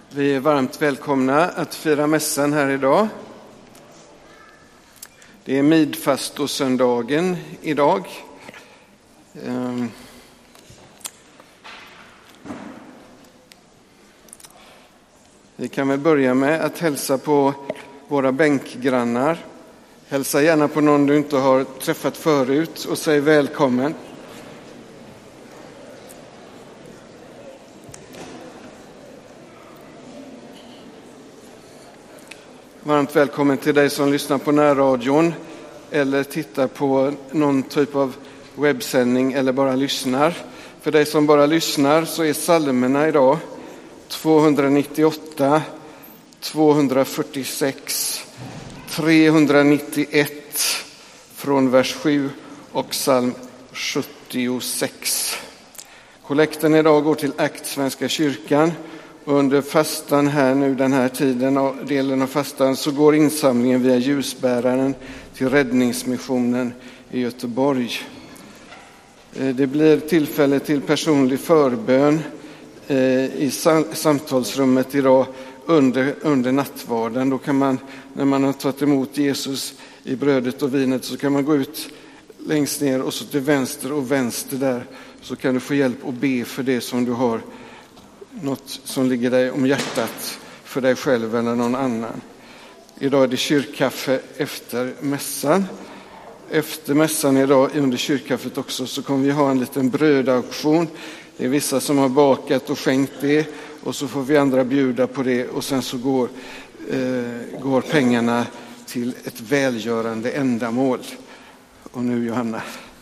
Vi är varmt välkomna att fira mässan här idag. Det är midfastosöndagen idag. Vi kan väl börja med att hälsa på våra bänkgrannar. Hälsa gärna på någon du inte har träffat förut och säg välkommen. Varmt välkommen till dig som lyssnar på närradion eller tittar på någon typ av webbsändning eller bara lyssnar. För dig som bara lyssnar så är psalmerna idag 298, 246, 391 från vers 7 och psalm 76. Kollekten idag går till Akt Svenska kyrkan. Under fastan här nu, den här tiden och delen av fastan, så går insamlingen via ljusbäraren till Räddningsmissionen i Göteborg. Det blir tillfälle till personlig förbön i samtalsrummet idag under nattvarden. Då kan man, när man har tagit emot Jesus i brödet och vinet, så kan man gå ut längst ner och så till vänster och vänster där, så kan du få hjälp att be för det som du har, något som ligger dig om hjärtat för dig själv eller någon annan. Idag är det kyrkkaffe efter mässan. Efter mässan idag under kyrkkaffet också så kommer vi ha en liten brödauktion. Det är vissa som har bakat och skänkt det och så får vi andra bjuda på det och sen så går pengarna till ett välgörande ändamål. Och nu Johanna.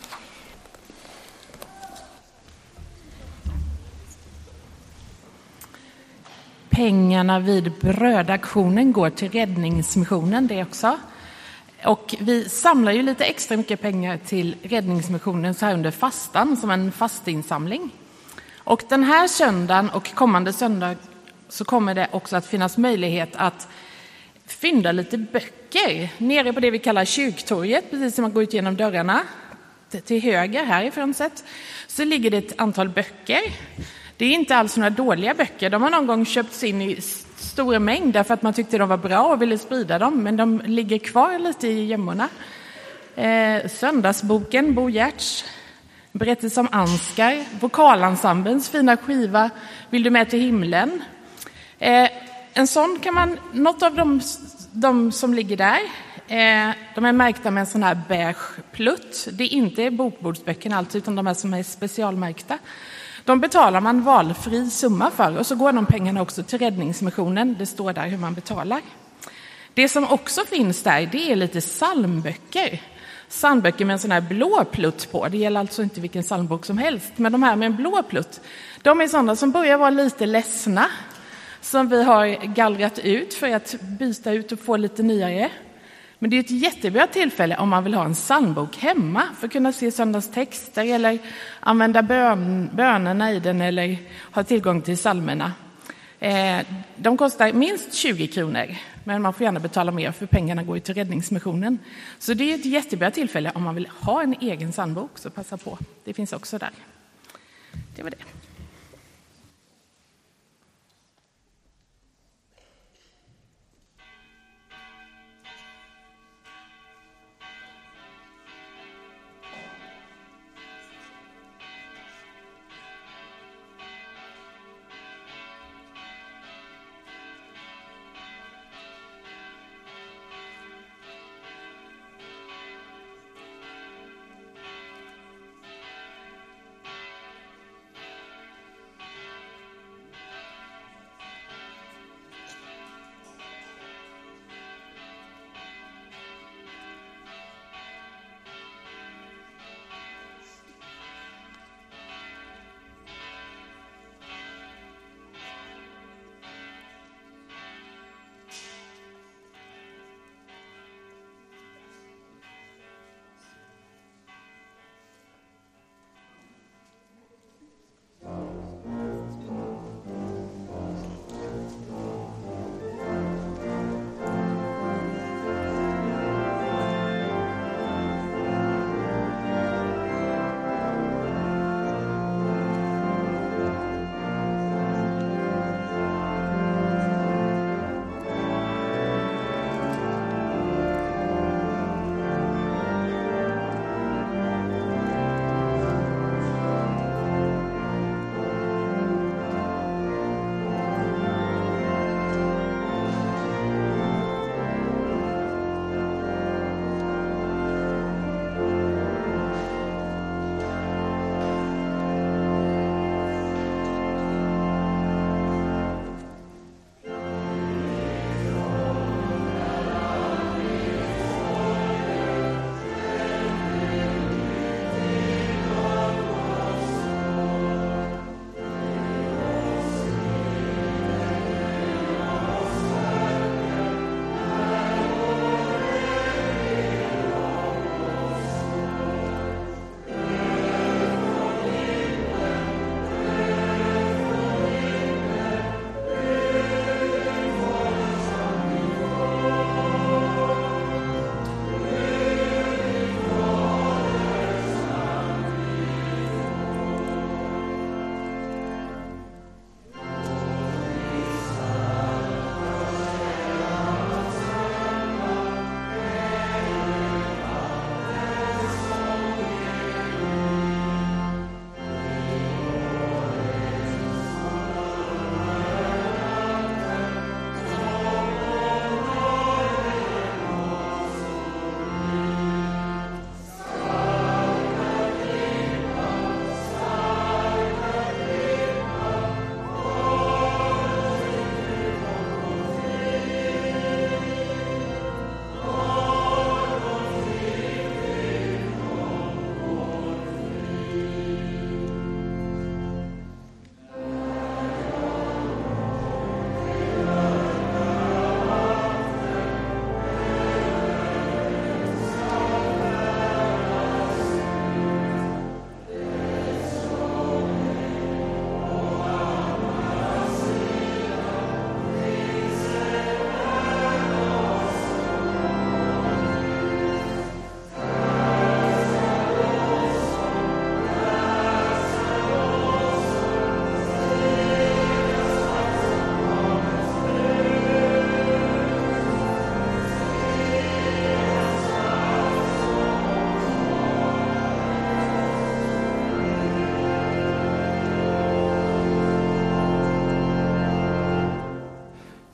Pengarna vid brödaktionen går till Räddningsmissionen det också. Och vi samlar ju lite extra mycket pengar till Räddningsmissionen så här under fastan som en fastinsamling. Och den här söndagen och kommande söndag så kommer det också att finnas möjlighet att fynda lite böcker nere på det vi kallar kyrktorget, precis som man går ut genom dörrarna. Till höger härifrån sett så ligger det ett antal böcker. Det är inte alls några dåliga böcker. De har någon gång köpts in i stora mängd därför att man tyckte de var bra och ville sprida dem. Men de ligger kvar lite i gömmorna. Söndagsboken, Bo Giertz, berättelse om Ansgar, vokalensemblens fina skiva Vill du med till himlen. En sån kan man, något av de som ligger där, de är märkta med en sån här beige plutt. Det är inte bokbordsböckerna alltså, utan de här som är specialmärkta. De betalar man valfri summa för och så går de pengarna också till Räddningsmissionen. Det står där hur man betalar. Det som också finns där, det är lite psalmböcker. Psalmböcker med en sån här blå plutt på. Det gäller alltså inte vilken psalmbok som helst. Men de här med en blå plutt, de är sådana som börjar vara lite ledsna. Som vi har gallrat ut för att byta ut och få lite nyare. Men det är ett jättebra tillfälle om man vill ha en psalmbok hemma för att kunna se söndagstexter eller använda bönerna i den eller ha tillgång till psalmerna. De kostar minst 20 kronor, men man får gärna betala mer för pengarna går ju till Räddningsmissionen. Så det är ett jättebra tillfälle om man vill ha en egen psalmbok, så passa på. Det finns också där. Det var det.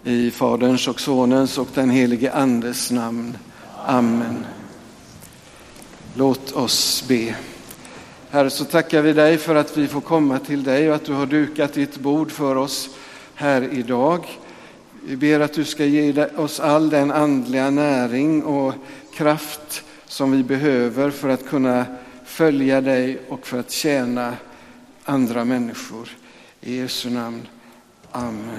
I Faderns och Sonens och den helige Andes namn. Amen. Låt oss be. Herre, så tackar vi dig för att vi får komma till dig och att du har dukat ditt bord för oss här idag. Vi ber att du ska ge oss all den andliga näring och kraft som vi behöver för att kunna följa dig och för att tjäna andra människor. I Jesu namn. Amen.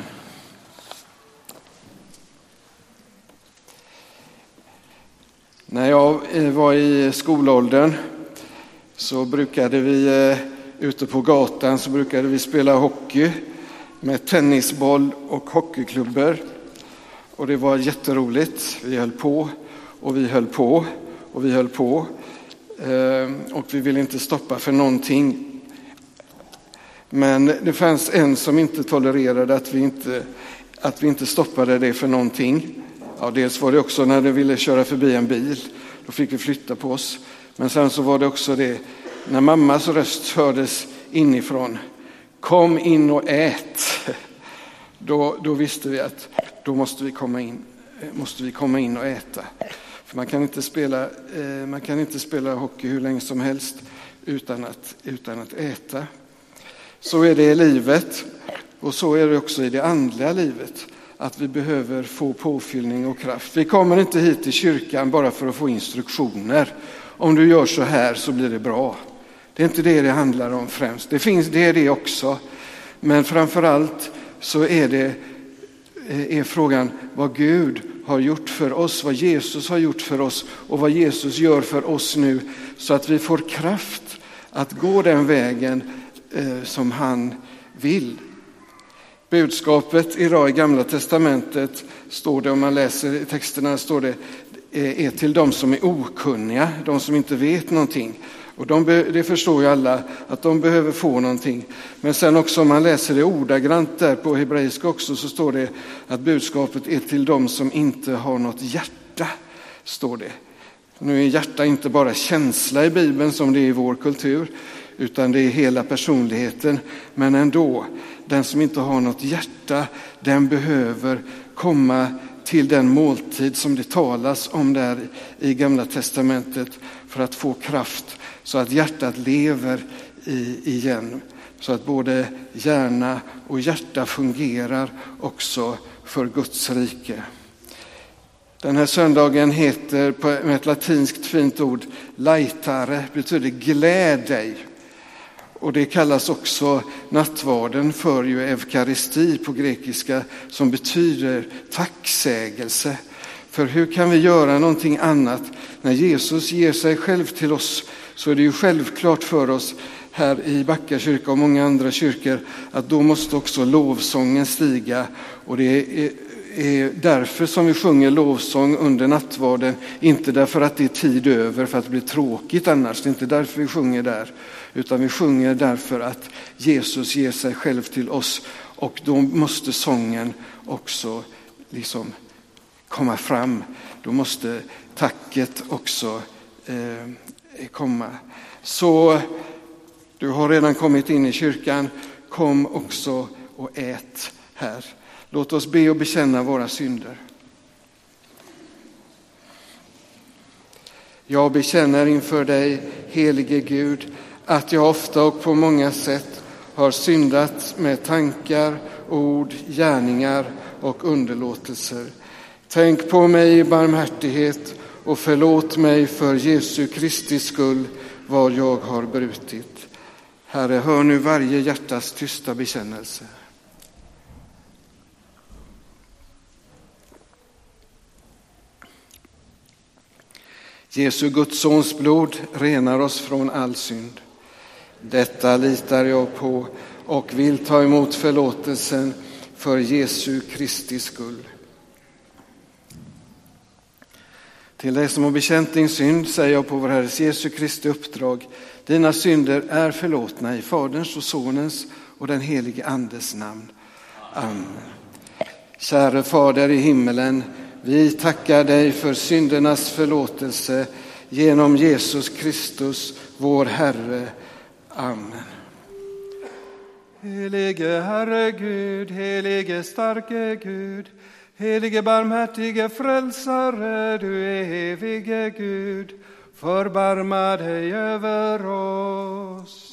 När jag var i skolåldern så brukade vi ute på gatan så brukade vi spela hockey med tennisboll och hockeyklubbor. Och det var jätteroligt. Vi höll på och vi höll på och vi höll på. Och vi ville inte stoppa för någonting. Men det fanns en som inte tolererade att vi inte stoppade det för någonting. Ja, dels var det också när det ville köra förbi en bil. Då fick vi flytta på oss. Men sen så var det också det när mammas röst hördes inifrån. Kom in och ät. Då visste vi att då måste vi komma in och äta. För man kan inte spela hockey hur länge som helst utan att äta. Så är det i livet och så är det också i det andliga livet. Att vi behöver få påfyllning och kraft. Vi kommer inte hit till kyrkan bara för att få instruktioner. Om du gör så här så blir det bra. Det är inte det handlar om främst. Det är det också. Men framförallt så är frågan vad Gud har gjort för oss. Vad Jesus har gjort för oss och vad Jesus gör för oss nu. Så att vi får kraft att gå den vägen som han vill. Budskapet idag i Gamla testamentet står det, om man läser i texterna står det, är till de som är okunniga, de som inte vet någonting. Och det förstår ju alla att de behöver få någonting. Men sen också om man läser det ordagrant där på hebreiska också så står det att budskapet är till de som inte har något hjärta, står det. Nu är hjärta inte bara känsla i Bibeln som det är i vår kultur, utan det är hela personligheten. Men ändå, den som inte har något hjärta, den behöver komma till den måltid som det talas om där i Gamla testamentet för att få kraft så att hjärtat lever igen. Så att både hjärna och hjärta fungerar också för Guds rike. Den här söndagen heter med ett latinskt fint ord laetare, betyder gläd dig. Och det kallas också nattvarden för ju eukaristi på grekiska som betyder tacksägelse. För hur kan vi göra någonting annat? När Jesus ger sig själv till oss så är det ju självklart för oss här i Backa kyrka och många andra kyrkor att då måste också lovsången stiga. Och det är därför som vi sjunger lovsång under nattvarden. Inte därför att det är tid över för att det blir tråkigt annars. Det är inte därför vi sjunger där. Utan vi sjunger därför att Jesus ger sig själv till oss. Och då måste sången också liksom komma fram. Då måste tacket också komma. Så du har redan kommit in i kyrkan. Kom också och ät här. Låt oss be och bekänna våra synder. Jag bekänner inför dig, helige Gud, att jag ofta och på många sätt har syndat med tankar, ord, gärningar och underlåtelser. Tänk på mig i barmhärtighet och förlåt mig för Jesu Kristi skull vad jag har brutit. Herre, hör nu varje hjärtas tysta bekännelse. Jesu Guds sons blod renar oss från all synd. Detta litar jag på och vill ta emot förlåtelsen för Jesu Kristi skull. Till dig som har bekänt din synd säger jag på vår Herres Jesu Kristi uppdrag: dina synder är förlåtna i Faderns och Sonens och den helige Andes namn. Amen. Käre Fader i himmelen, vi tackar dig för syndernas förlåtelse genom Jesus Kristus, vår Herre. Amen. Helige Herre Gud, helige starke Gud, helige barmhärtige frälsare, du evige Gud, förbarma dig över oss.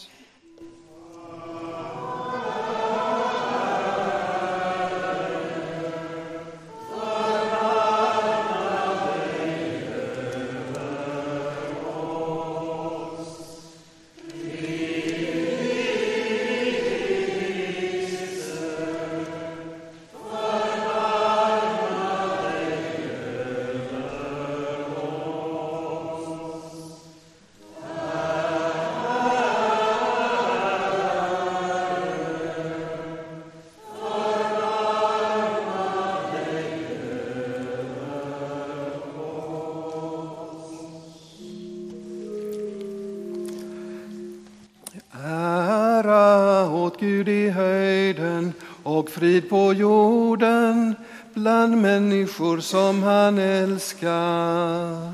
Gud i höjden och frid på jorden bland människor som han älskar.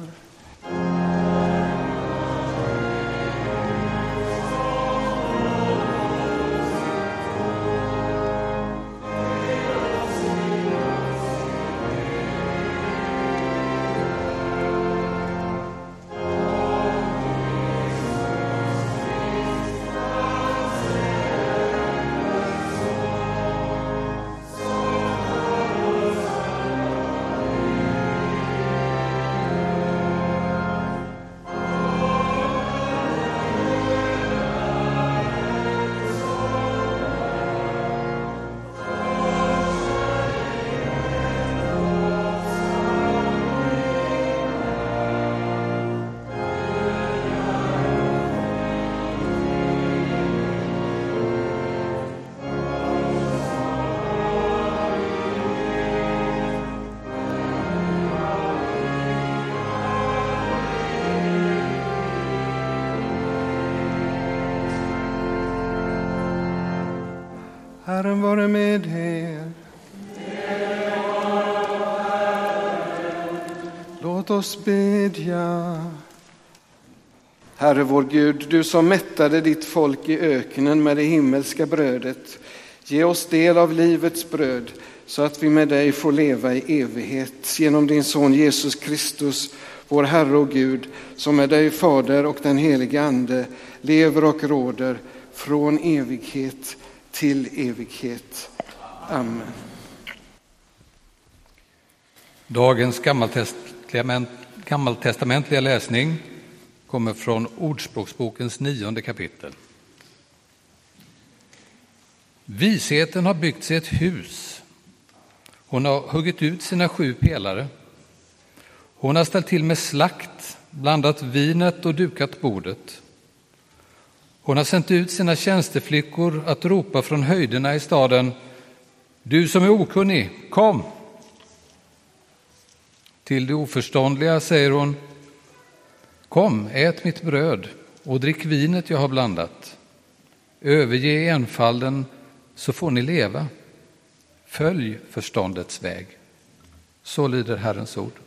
Herren vare med er. Låt oss bedja. Herre vår Gud, du som mättade ditt folk i öknen med det himmelska brödet, ge oss del av livets bröd så att vi med dig får leva i evighet genom din son Jesus Kristus, vår Herre och Gud, som med dig Fader och den helige Ande lever och råder från evighet till evighet. Amen. Dagens gammaltestamentliga läsning kommer från Ordspråksbokens 9:e kapitel. Visheten har byggt sig ett hus. Hon har huggit ut sina 7 pelare. Hon har ställt till med slakt, blandat vinet och dukat bordet. Hon har sänt ut sina tjänsteflickor att ropa från höjderna i staden: du som är okunnig, kom! Till de oförståndliga säger hon: kom, ät mitt bröd och drick vinet jag har blandat. Överge enfalden så får ni leva. Följ förståndets väg. Så lyder Herrens ord.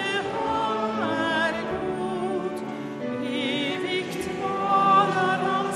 Evigt varar hans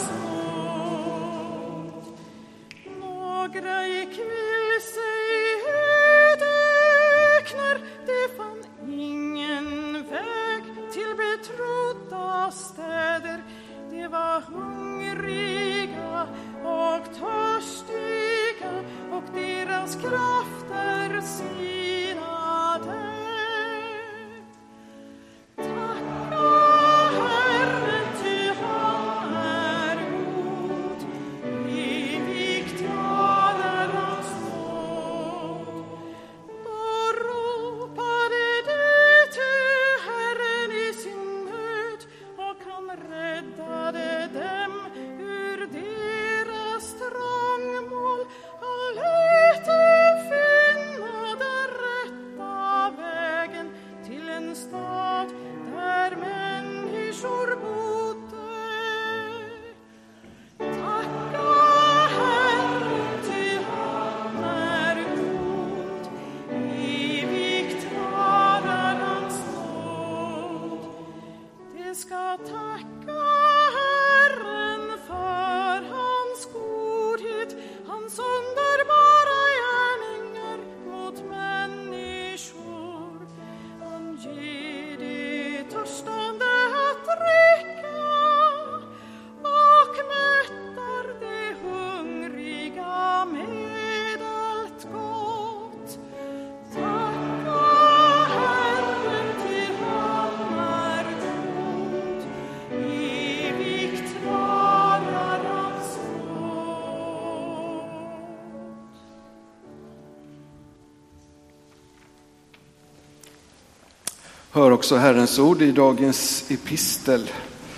Hör också Herrens ord i dagens epistel.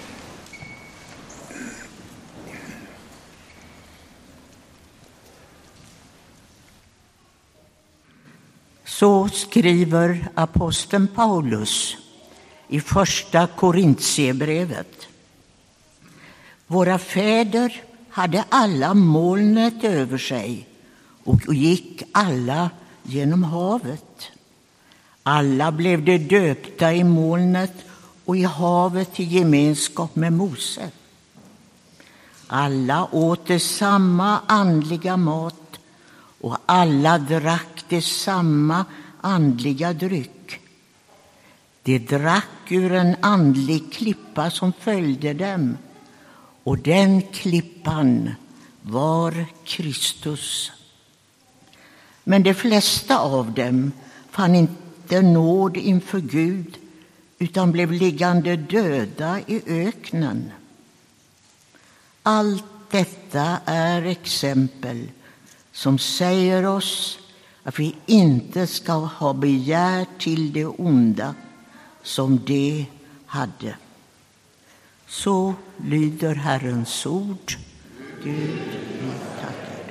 Så skriver aposteln Paulus i första Korintierbrevet. Våra fäder hade alla molnet över sig och gick alla genom havet. Alla blev de döpta i molnet och i havet i gemenskap med Mose. Alla åt det samma andliga mat och alla drack det samma andliga dryck. De drack ur en andlig klippa som följde dem, och den klippan var Kristus. Men de flesta av dem fann inte nåd inför Gud, utan blev liggande döda i öknen. Allt detta är exempel som säger oss att vi inte ska ha begär till det onda som de hade. Så lyder Herrens ord. Gud, vi tackar dig.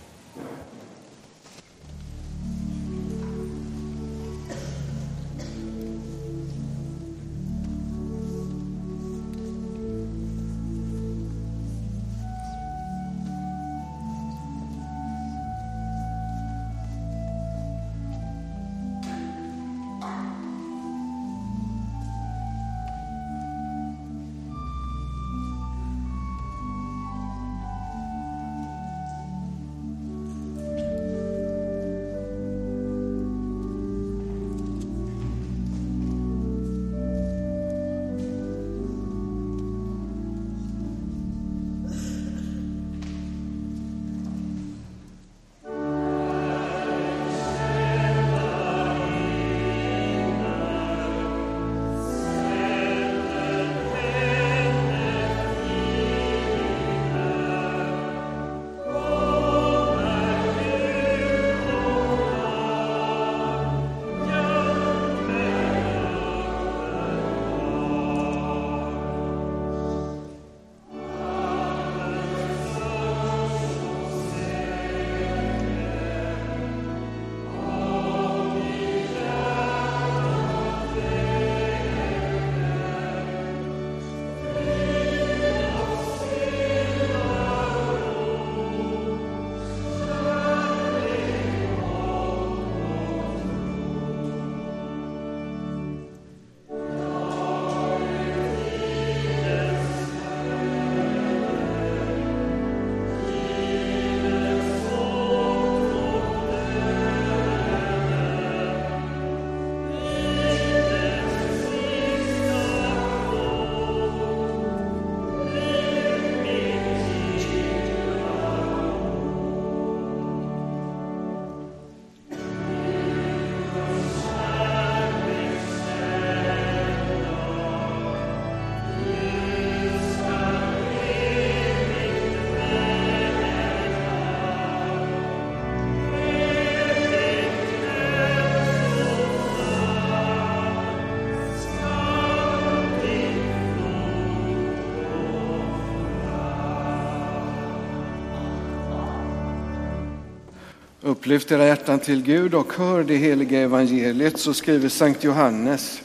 Upplyft era hjärtan till Gud och hör det heliga evangeliet, så skriver Sankt Johannes.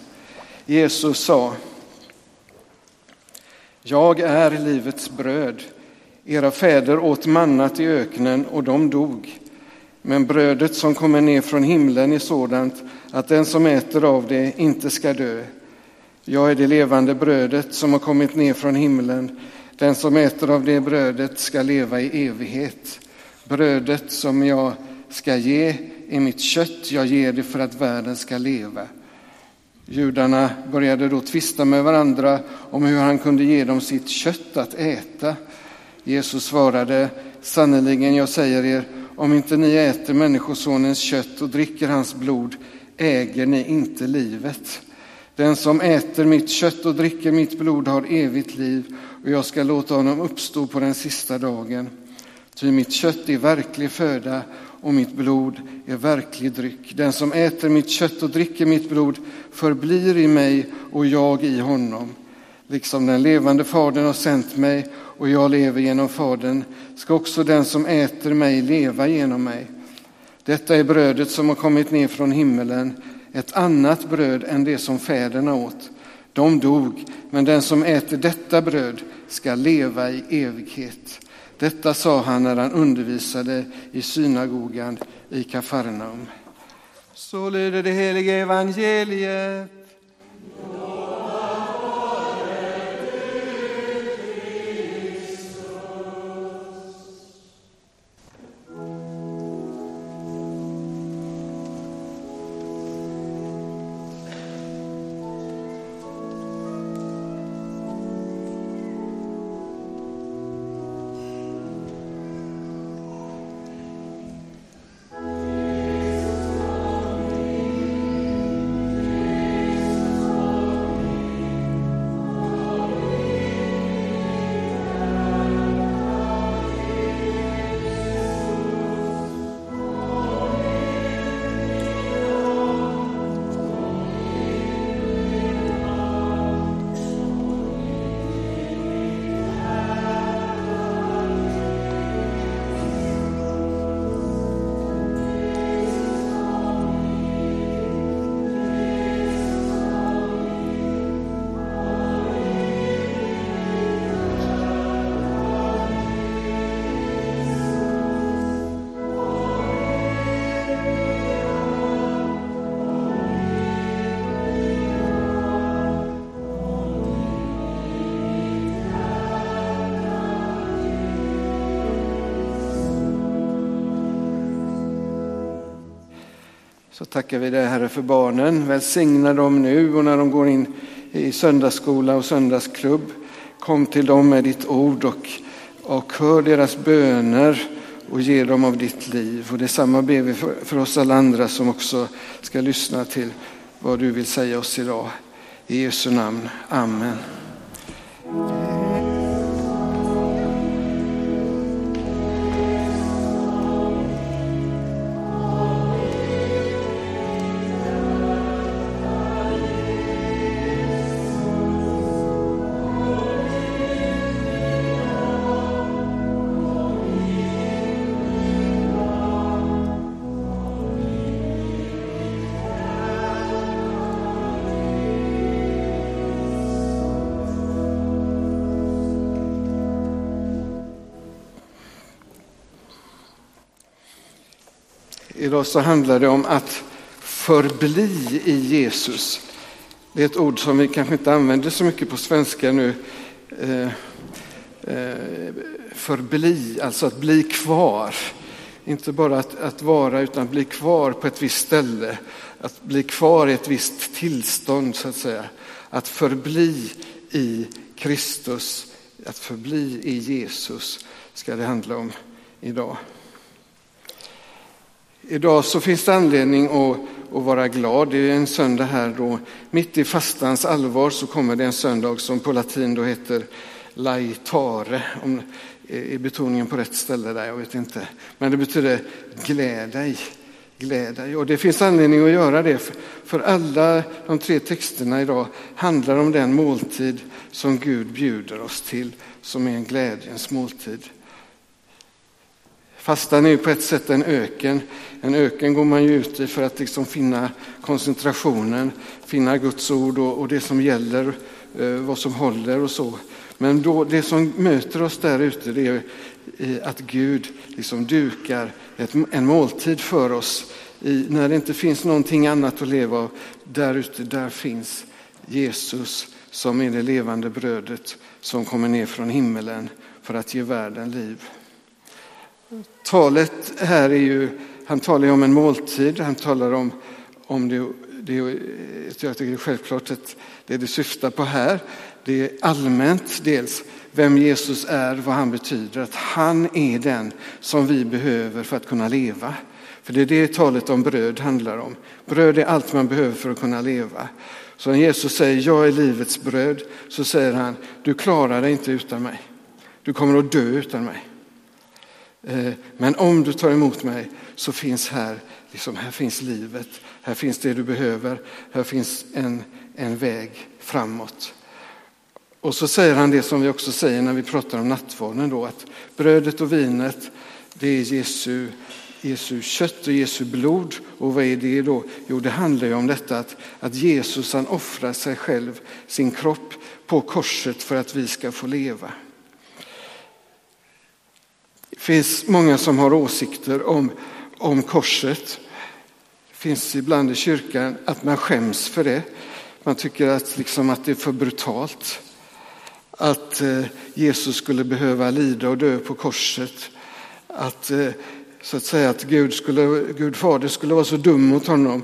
Jesus sa: Jag är livets bröd. Era fäder åt mannat i öknen och de dog. Men brödet som kommer ner från himlen är sådant att den som äter av det inte ska dö. Jag är det levande brödet som har kommit ner från himlen. Den som äter av det brödet ska leva i evighet. Brödet som jag ska ge är mitt kött. Jag ger det för att världen ska leva. Judarna började då tvista med varandra om hur han kunde ge dem sitt kött att äta. Jesus svarade: sannerligen, jag säger er, om inte ni äter människosonens kött och dricker hans blod, äger ni inte livet. Den som äter mitt kött och dricker mitt blod har evigt liv, och jag ska låta honom uppstå på den sista dagen. Ty mitt kött är verklig föda och mitt blod är verklig dryck. Den som äter mitt kött och dricker mitt blod förblir i mig och jag i honom. Liksom den levande Fadern har sänt mig och jag lever genom Fadern, ska också den som äter mig leva genom mig. Detta är brödet som har kommit ner från himmelen, ett annat bröd än det som fäderna åt. De dog, men den som äter detta bröd ska leva i evighet. Detta sa han när han undervisade i synagogan i Kafarnaum. Så lyder det heliga evangeliet. Så tackar vi dig, Herre, för barnen. Välsigna dem nu och när de går in i söndagsskola och söndagsklubb. Kom till dem med ditt ord och hör deras böner och ge dem av ditt liv. Och detsamma ber vi för oss alla andra som också ska lyssna till vad du vill säga oss idag. I Jesu namn. Amen. Idag så handlar det om att förbli i Jesus. Det är ett ord som vi kanske inte använder så mycket på svenska nu. Förbli, alltså att bli kvar. Inte bara att vara, utan bli kvar på ett visst ställe. Att bli kvar i ett visst tillstånd, så att säga. Att förbli i Kristus, att förbli i Jesus ska det handla om idag. Idag så finns det anledning att vara glad. Det är en söndag här då. Mitt i fastans allvar så kommer det en söndag som på latin då heter laetare. Om är betoningen på rätt ställe där, jag vet inte. Men det betyder gläd dig. Gläd dig. Och det finns anledning att göra det. För alla de 3 texterna idag handlar om den måltid som Gud bjuder oss till. Som är en glädjens måltid. Fastan är ju på ett sätt en öken. En öken går man ju ut i för att liksom finna koncentrationen, finna Guds ord och det som gäller, vad som håller och så. Men då, det som möter oss där ute, det är att Gud liksom dukar en måltid för oss. När det inte finns någonting annat att leva av, där ute, där finns Jesus som är det levande brödet som kommer ner från himmelen för att ge världen liv. Talet här är ju, han talar ju om en måltid, han talar om det jag tycker det är självklart att det syftar på här. Det är allmänt dels vem Jesus är, vad han betyder, att han är den som vi behöver för att kunna leva. För det är det talet om bröd handlar om. Bröd är allt man behöver för att kunna leva. Så när Jesus säger jag är livets bröd, så säger han du klarar dig inte utan mig. Du kommer att dö utan mig. Men om du tar emot mig så finns här finns livet. Här finns det du behöver. Här finns en väg framåt. Och så säger han det som vi också säger när vi pratar om nattvarden då, att brödet och vinet, det är Jesu kött och Jesu blod. Och vad är det då? Jo, det handlar ju om detta att Jesus han offrar sig själv, sin kropp på korset för att vi ska få leva. Det finns många som har åsikter om korset. Det finns ibland i kyrkan att man skäms för det. Man tycker att det är för brutalt. Att Jesus skulle behöva lida och dö på korset. Att Gud fader skulle vara så dum mot honom.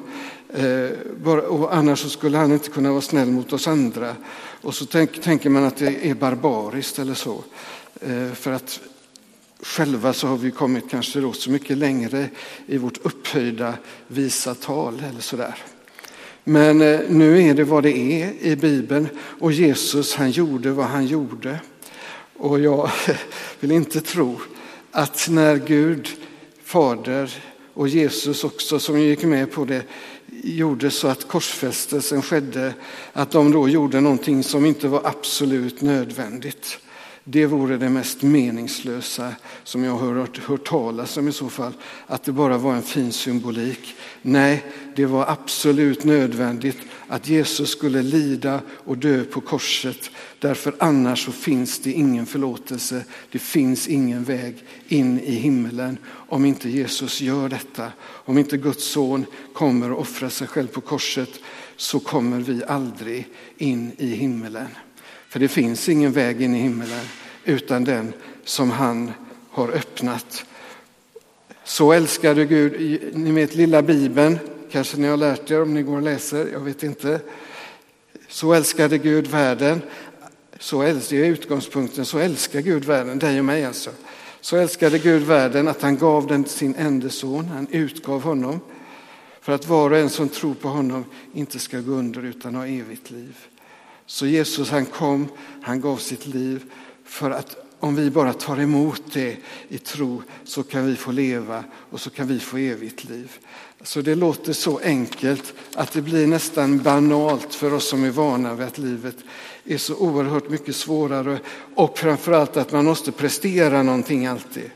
Och annars så skulle han inte kunna vara snäll mot oss andra. Och så tänker man att det är barbariskt eller så. För att själva så har vi kommit kanske då så mycket längre i vårt upphöjda visa tal eller sådär. Men nu är det vad det är i Bibeln och Jesus han gjorde vad han gjorde. Och jag vill inte tro att när Gud, Fader och Jesus också som gick med på det gjorde så att korsfästelsen skedde, att de då gjorde någonting som inte var absolut nödvändigt. Det vore det mest meningslösa som jag har hört talas om i så fall, att det bara var en fin symbolik. Nej, det var absolut nödvändigt att Jesus skulle lida och dö på korset. Därför annars så finns det ingen förlåtelse. Det finns ingen väg in i himmelen om inte Jesus gör detta. Om inte Guds son kommer och offrar sig själv på korset så kommer vi aldrig in i himmelen. För det finns ingen väg in i himmelen utan den som han har öppnat. Så älskade Gud, ni vet lilla Bibeln, kanske ni har lärt er om ni går och läser, jag vet inte. Så älskade Gud världen, det är utgångspunkten, så älskar Gud världen, dig och mig alltså. Så älskade Gud världen att han gav den sin enda son, han utgav honom. För att var och en som tror på honom inte ska gå under utan ha evigt liv. Så Jesus han kom, han gav sitt liv för att om vi bara tar emot det i tro så kan vi få leva och så kan vi få evigt liv. Så det låter så enkelt att det blir nästan banalt för oss som är vana vid att livet är så oerhört mycket svårare och framförallt att man måste prestera någonting alltid.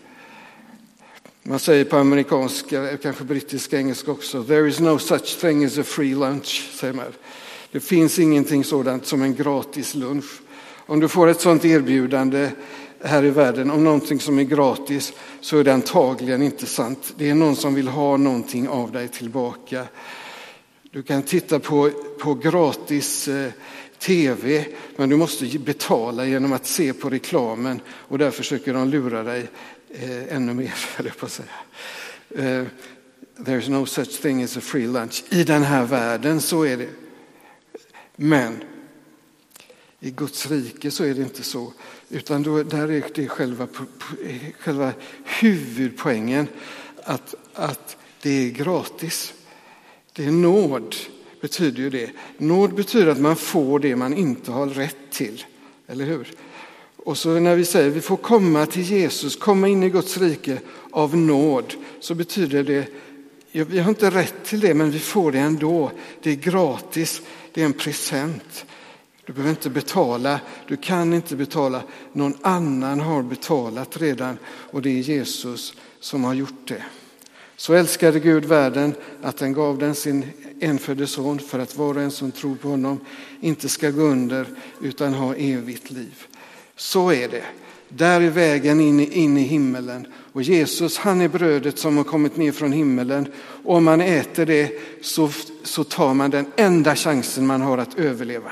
Man säger på amerikanska, kanske brittiska engelska också, there is no such thing as a free lunch, säger man. Det finns ingenting sådant som en gratis lunch. Om du får ett sådant erbjudande här i världen om någonting som är gratis så är det antagligen inte sant. Det är någon som vill ha någonting av dig tillbaka. Du kan titta på gratis tv men du måste betala genom att se på reklamen och där försöker de lura dig ännu mer, eller på att säga. There's no such thing as a free lunch. I den här världen så är det. Men i Guds rike så är det inte så. Utan där är det själva huvudpoängen att det är gratis. Det är nåd, betyder ju det. Nåd betyder att man får det man inte har rätt till. Eller hur? Och så när vi säger vi får komma till Jesus, komma in i Guds rike av nåd, så betyder det vi har inte rätt till det men vi får det ändå. Det är gratis, det är en present. Du behöver inte betala, du kan inte betala. Någon annan har betalat redan och det är Jesus som har gjort det. Så älskade Gud världen att den gav den sin enfödde son för att var och en som tror på honom inte ska gå under utan ha evigt liv. Så är det. Där är vägen in i himmelen. Och Jesus, han är brödet som har kommit ner från himmelen. Och om man äter det så tar man den enda chansen man har att överleva.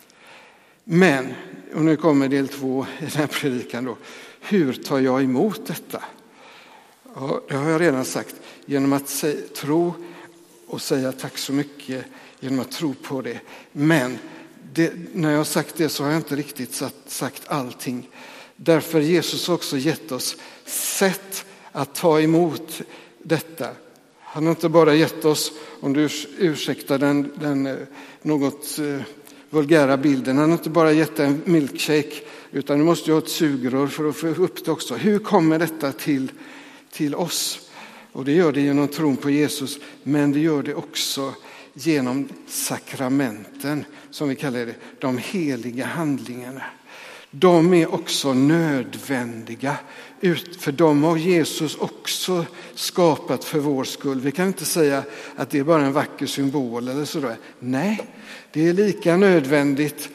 Men, och nu kommer del 2 i den här predikan då. Hur tar jag emot detta? Ja, det har jag redan sagt. Genom att tro och säga tack så mycket. Genom att tro på det. Men när jag har sagt det så har jag inte riktigt sagt allting. Därför Jesus också gett oss sätt att ta emot detta. Han har inte bara gett oss, om du ursäktar den något vulgära bilden, han har inte bara gett en milkshake, utan du måste ju ha ett sugrör för att få upp det också. Hur kommer detta till oss? Och det gör det genom tron på Jesus, men det gör det också genom sakramenten, som vi kallar det, de heliga handlingarna. De är också nödvändiga, för de har Jesus också skapat för vår skull. Vi kan inte säga att det är bara en vacker symbol eller sådär. Nej, det är lika nödvändigt.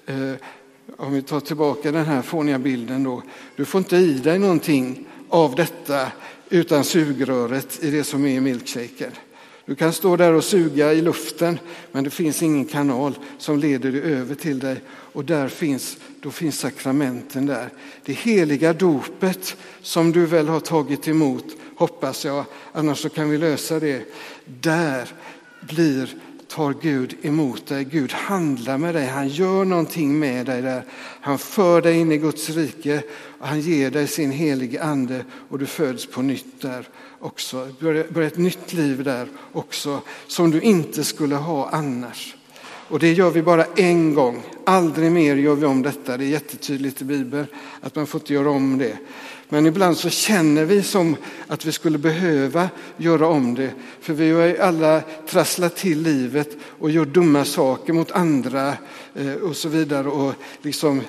Om vi tar tillbaka den här fåniga bilden då. Du får inte i dig någonting av detta utan sugröret i det som är milkshaken. Du kan stå där och suga i luften, men det finns ingen kanal som leder dig över till dig. Och då finns sakramenten där. Det heliga dopet som du väl har tagit emot, hoppas jag, annars så kan vi lösa det. Där tar Gud emot dig. Gud handlar med dig. Han gör någonting med dig där. Han för dig in i Guds rike. Och han ger dig sin helige ande. Och du föds på nytt där också. Börjar ett nytt liv där också. Som du inte skulle ha annars. Och det gör vi bara en gång. Aldrig mer gör vi om detta. Det är jättetydligt i Bibeln att man får inte göra om det. Men ibland så känner vi som att vi skulle behöva göra om det. För vi har alla trasslat till livet och gjort dumma saker mot andra och så vidare. Och liksom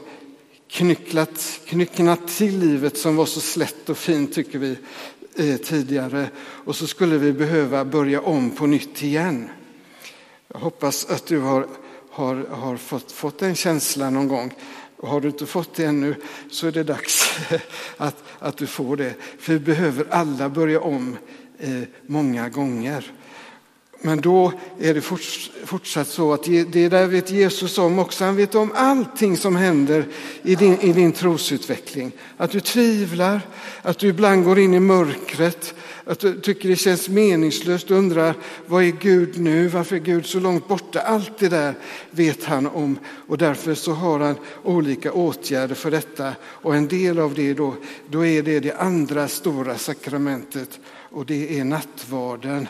knycknat till livet som var så slätt och fint tycker vi tidigare. Och så skulle vi behöva börja om på nytt igen. Jag hoppas att du har fått den känslan någon gång. Och har du inte fått det ännu så är det dags att du får det. För vi behöver alla börja om många gånger. Men då är det fortsatt så att det där vet Jesus om också. Han vet om allting som händer i din trosutveckling. Att du tvivlar, att du ibland går in i mörkret. Att du tycker det känns meningslöst. Du undrar, vad är Gud nu? Varför är Gud så långt borta? Allt det där vet han om. Och därför så har han olika åtgärder för detta. Och en del av det då är det andra stora sakramentet. Och det är nattvarden,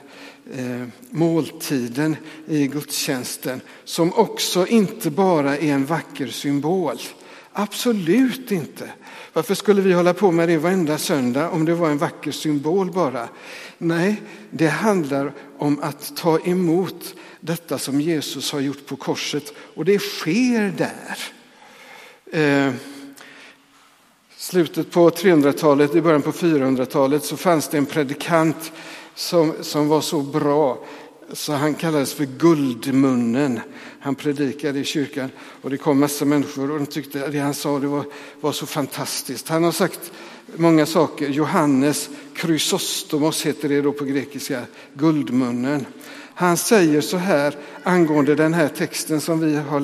måltiden i gudstjänsten. Som också inte bara är en vacker symbol. Absolut inte. Varför skulle vi hålla på med det varenda söndag om det var en vacker symbol bara? Nej, det handlar om att ta emot detta som Jesus har gjort på korset. Och det sker där. Slutet på 300-talet, i början på 400-talet så fanns det en predikant som var så bra. Så han kallades för Guldmunnen. Han predikade i kyrkan och det kom massa människor och de tyckte att det han sa det var så fantastiskt. Han har sagt många saker. Johannes Chrysostomos heter det då på grekiska, Guldmunnen. Han säger så här angående den här texten som vi har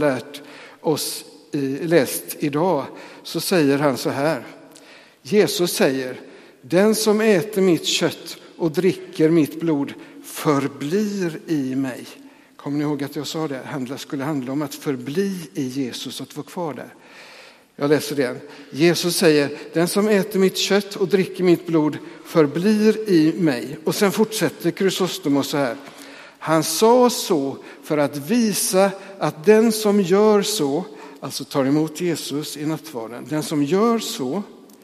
läst idag. Så säger han så här. Jesus säger, den som äter mitt kött och dricker mitt blod förblir i mig. Kommer ni ihåg att jag sa det? Skulle handla om att förbli i Jesus, att vara kvar där. Jag läser det igen. Jesus säger, den som äter mitt kött och dricker mitt blod förblir i mig. Och sen fortsätter Chrysostomos så här. Han sa så för att visa att den som gör så, alltså tar emot Jesus i nattvarden, den som gör så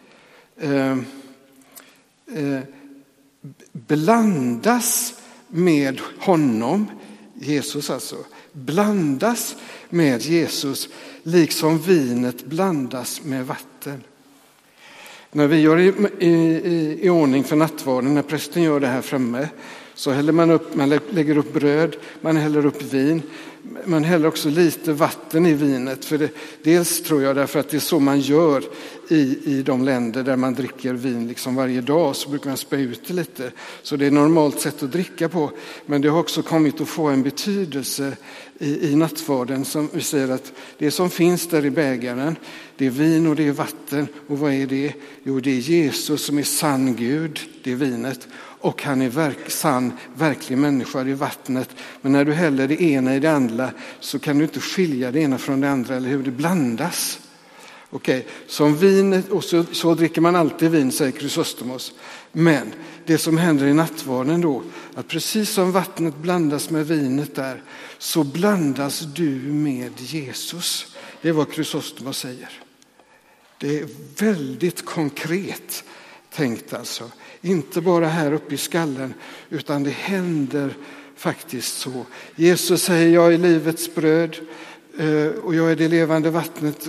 blandas med honom, Jesus alltså, blandas med Jesus liksom vinet blandas med vatten. När vi gör i ordning för nattvarden, när prästen gör det här framme, så häller man lägger upp bröd, man häller upp vin. man häller också lite vatten i vinet. För dels tror jag därför att det är så man gör i de länder där man dricker vin liksom varje dag, så brukar man spä ut det lite. Så det är ett normalt sätt att dricka på. Men det har också kommit att få en betydelse i nattvarden som vi säger att det som finns där i bägaren, det är vin och det är vatten. Och vad är det? Jo, det är Jesus som är sann Gud, det är vinet. Och han är sann, verklig människa i vattnet. Men när du häller det ena i det andra så kan du inte skilja det ena från det andra, eller hur? Det blandas. Okej, som vinet, och så dricker man alltid vin, säger Chrysostomos. Men det som händer i nattvarden då, att precis som vattnet blandas med vinet där, så blandas du med Jesus. Det är vad Chrysostomos säger. Det är väldigt konkret tänkt alltså. Inte bara här uppe i skallen, utan det händer faktiskt så. Jesus säger, jag är livets bröd och jag är det levande vattnet,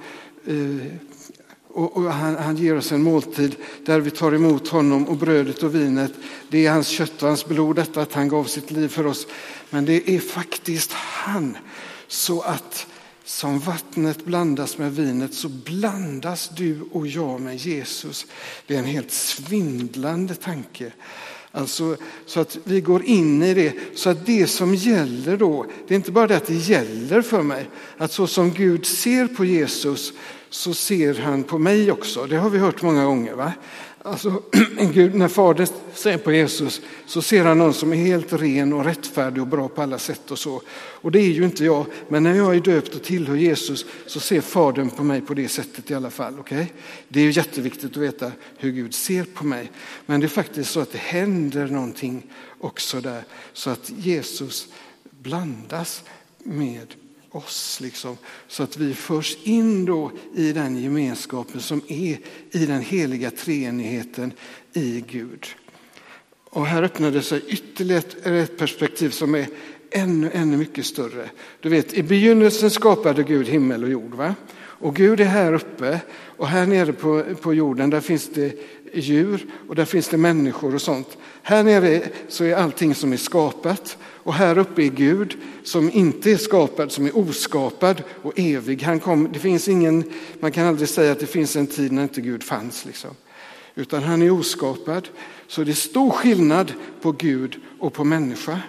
och han ger oss en måltid där vi tar emot honom, och brödet och vinet, det är hans kött och hans blod, detta att han gav sitt liv för oss. Men det är faktiskt han, så att som vattnet blandas med vinet så blandas du och jag med Jesus. Det är en helt svindlande tanke. Alltså, så att vi går in i det, så att det som gäller då, det är inte bara det att det gäller för mig, att så som Gud ser på Jesus så ser han på mig också. Det har vi hört många gånger, va? Alltså, Gud, när Fadern ser på Jesus så ser han någon som är helt ren och rättfärdig och bra på alla sätt och så. Och det är ju inte jag, men när jag är döpt och tillhör Jesus så ser Fadern på mig på det sättet i alla fall. Okay? Det är ju jätteviktigt att veta hur Gud ser på mig. Men det är faktiskt så att det händer någonting också där, så att Jesus blandas med oss liksom, så att vi förs in då i den gemenskapen som är i den heliga treenigheten i Gud. Och här öppnade sig ytterligare ett perspektiv som är ännu mycket större. Du vet, i begynnelsen skapade Gud himmel och jord, va? Och Gud är här uppe, och här nere på jorden där finns det djur och där finns det människor och sånt. Här nere så är allting som är skapat, och här uppe är Gud som inte är skapad, som är oskapad och evig. Det finns man kan aldrig säga att det finns en tid när inte Gud fanns liksom. Utan han är oskapad. Så det är stor skillnad på Gud och på människa.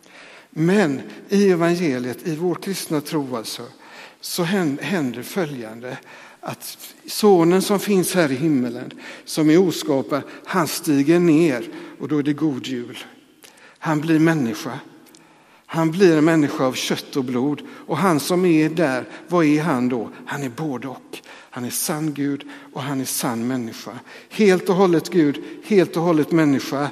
Men i evangeliet, i vår kristna tro alltså, så händer följande. Att sonen som finns här i himmelen, som är oskapad, han stiger ner, och då är det god jul. Han blir människa. Han blir en människa av kött och blod. Och han som är där, vad är han då? Han är både och. Han är sann Gud och han är sann människa. Helt och hållet Gud, helt och hållet människa.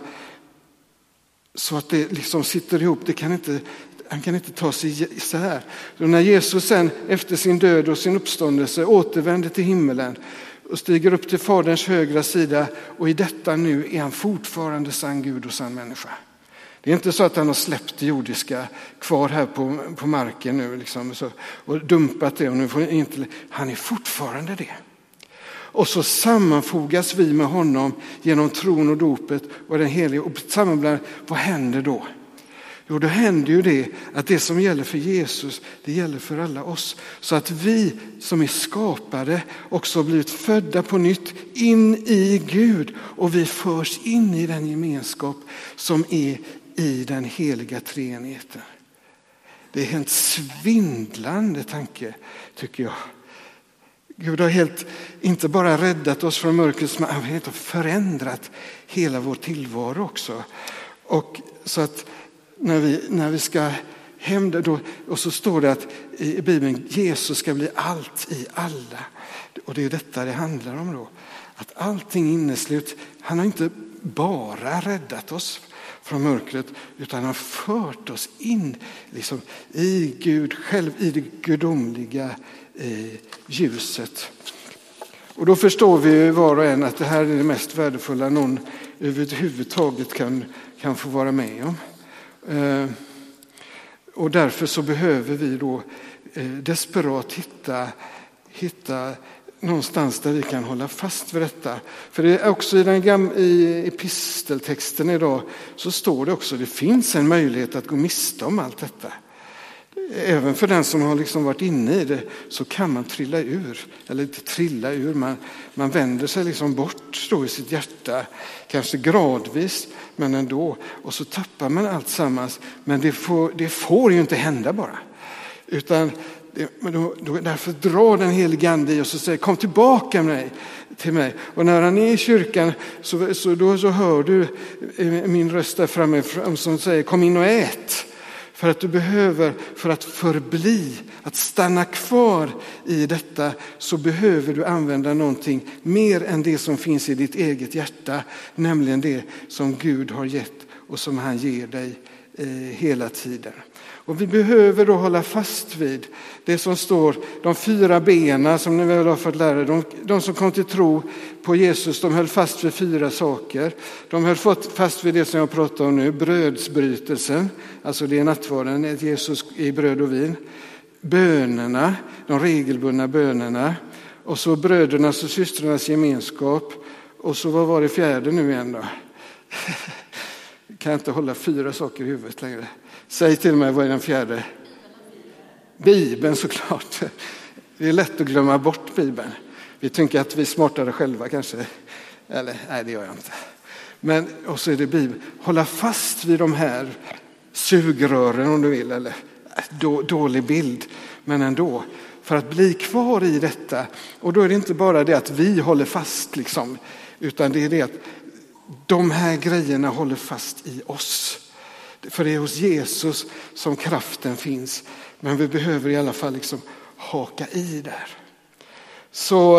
Så att det liksom sitter ihop. Han kan inte ta sig isär. Så när Jesus sen efter sin död och sin uppståndelse återvänder till himmelen och stiger upp till Faderns högra sida, och i detta nu är han fortfarande sann Gud och sann människa. Det är inte så att han har släppt det jordiska kvar här på marken nu liksom, och dumpat det. Och nu får inte, han är fortfarande det. Och så sammanfogas vi med honom genom tron och dopet och den helige. Och vad händer då? Jo, då händer ju det att det som gäller för Jesus, det gäller för alla oss. Så att vi som är skapade också har blivit födda på nytt in i Gud. Och vi förs in i den gemenskap som är i den heliga treenigheten. Det är en svindlande tanke, tycker jag. Gud har inte bara räddat oss från mörkrets makt, han har helt förändrat hela vår tillvaro också. Och så att när vi ska hem då, och så står det att i Bibeln Jesus ska bli allt i alla. Och det är detta det handlar om då. Att allting inneslut, han har inte bara räddat oss från mörkret, utan han har fört oss in liksom, i Gud själv, i det gudomliga ljuset. Och då förstår vi ju var och en att det här är det mest värdefulla någon överhuvudtaget kan få vara med om. Och därför så behöver vi då desperat hitta någonstans där vi kan hålla fast vid detta. För det är också i episteltexten idag så står det också, det finns en möjlighet att gå miste om allt detta. även för den som har liksom varit inne i det, så kan man trilla ur. Eller inte trilla ur, man vänder sig liksom bort då i sitt hjärta. Kanske gradvis, men ändå. Och så tappar man allt sammans. Men det får ju inte hända bara. Utan därför drar den helige ande i och så säger, kom tillbaka till mig. Och när han är i kyrkan så hör du min röst där framme som säger, kom in och ät. För att du behöver, för att förbli, att stanna kvar i detta, så behöver du använda någonting mer än det som finns i ditt eget hjärta. Nämligen det som Gud har gett och som han ger dig hela tiden. Och vi behöver då hålla fast vid det som står, de 4 benen som ni väl har fått lära. De som kom till tro på Jesus, de höll fast vid 4 saker. De höll fast vid det som jag pratar om nu, brödsbrytelsen, alltså det är nattvarden, Jesus i bröd och vin. Bönerna, de regelbundna bönerna. Och så brödernas och systrarnas gemenskap. Och så vad var det 4:e nu igen då? Kan jag inte hålla 4 saker i huvudet längre. Säg till mig, vad är den 4:e? Bibeln, såklart. Det är lätt att glömma bort Bibeln. Vi tänker att vi är smartare själva kanske. Eller, nej, det gör jag inte. Men, och så är det Bibeln. Hålla fast vid de här sugrören om du vill. Eller dålig bild, men ändå. För att bli kvar i detta. Och då är det inte bara det att vi håller fast liksom. Utan det är det att de här grejerna håller fast i oss. För det är hos Jesus som kraften finns. Men vi behöver i alla fall liksom haka i där. Så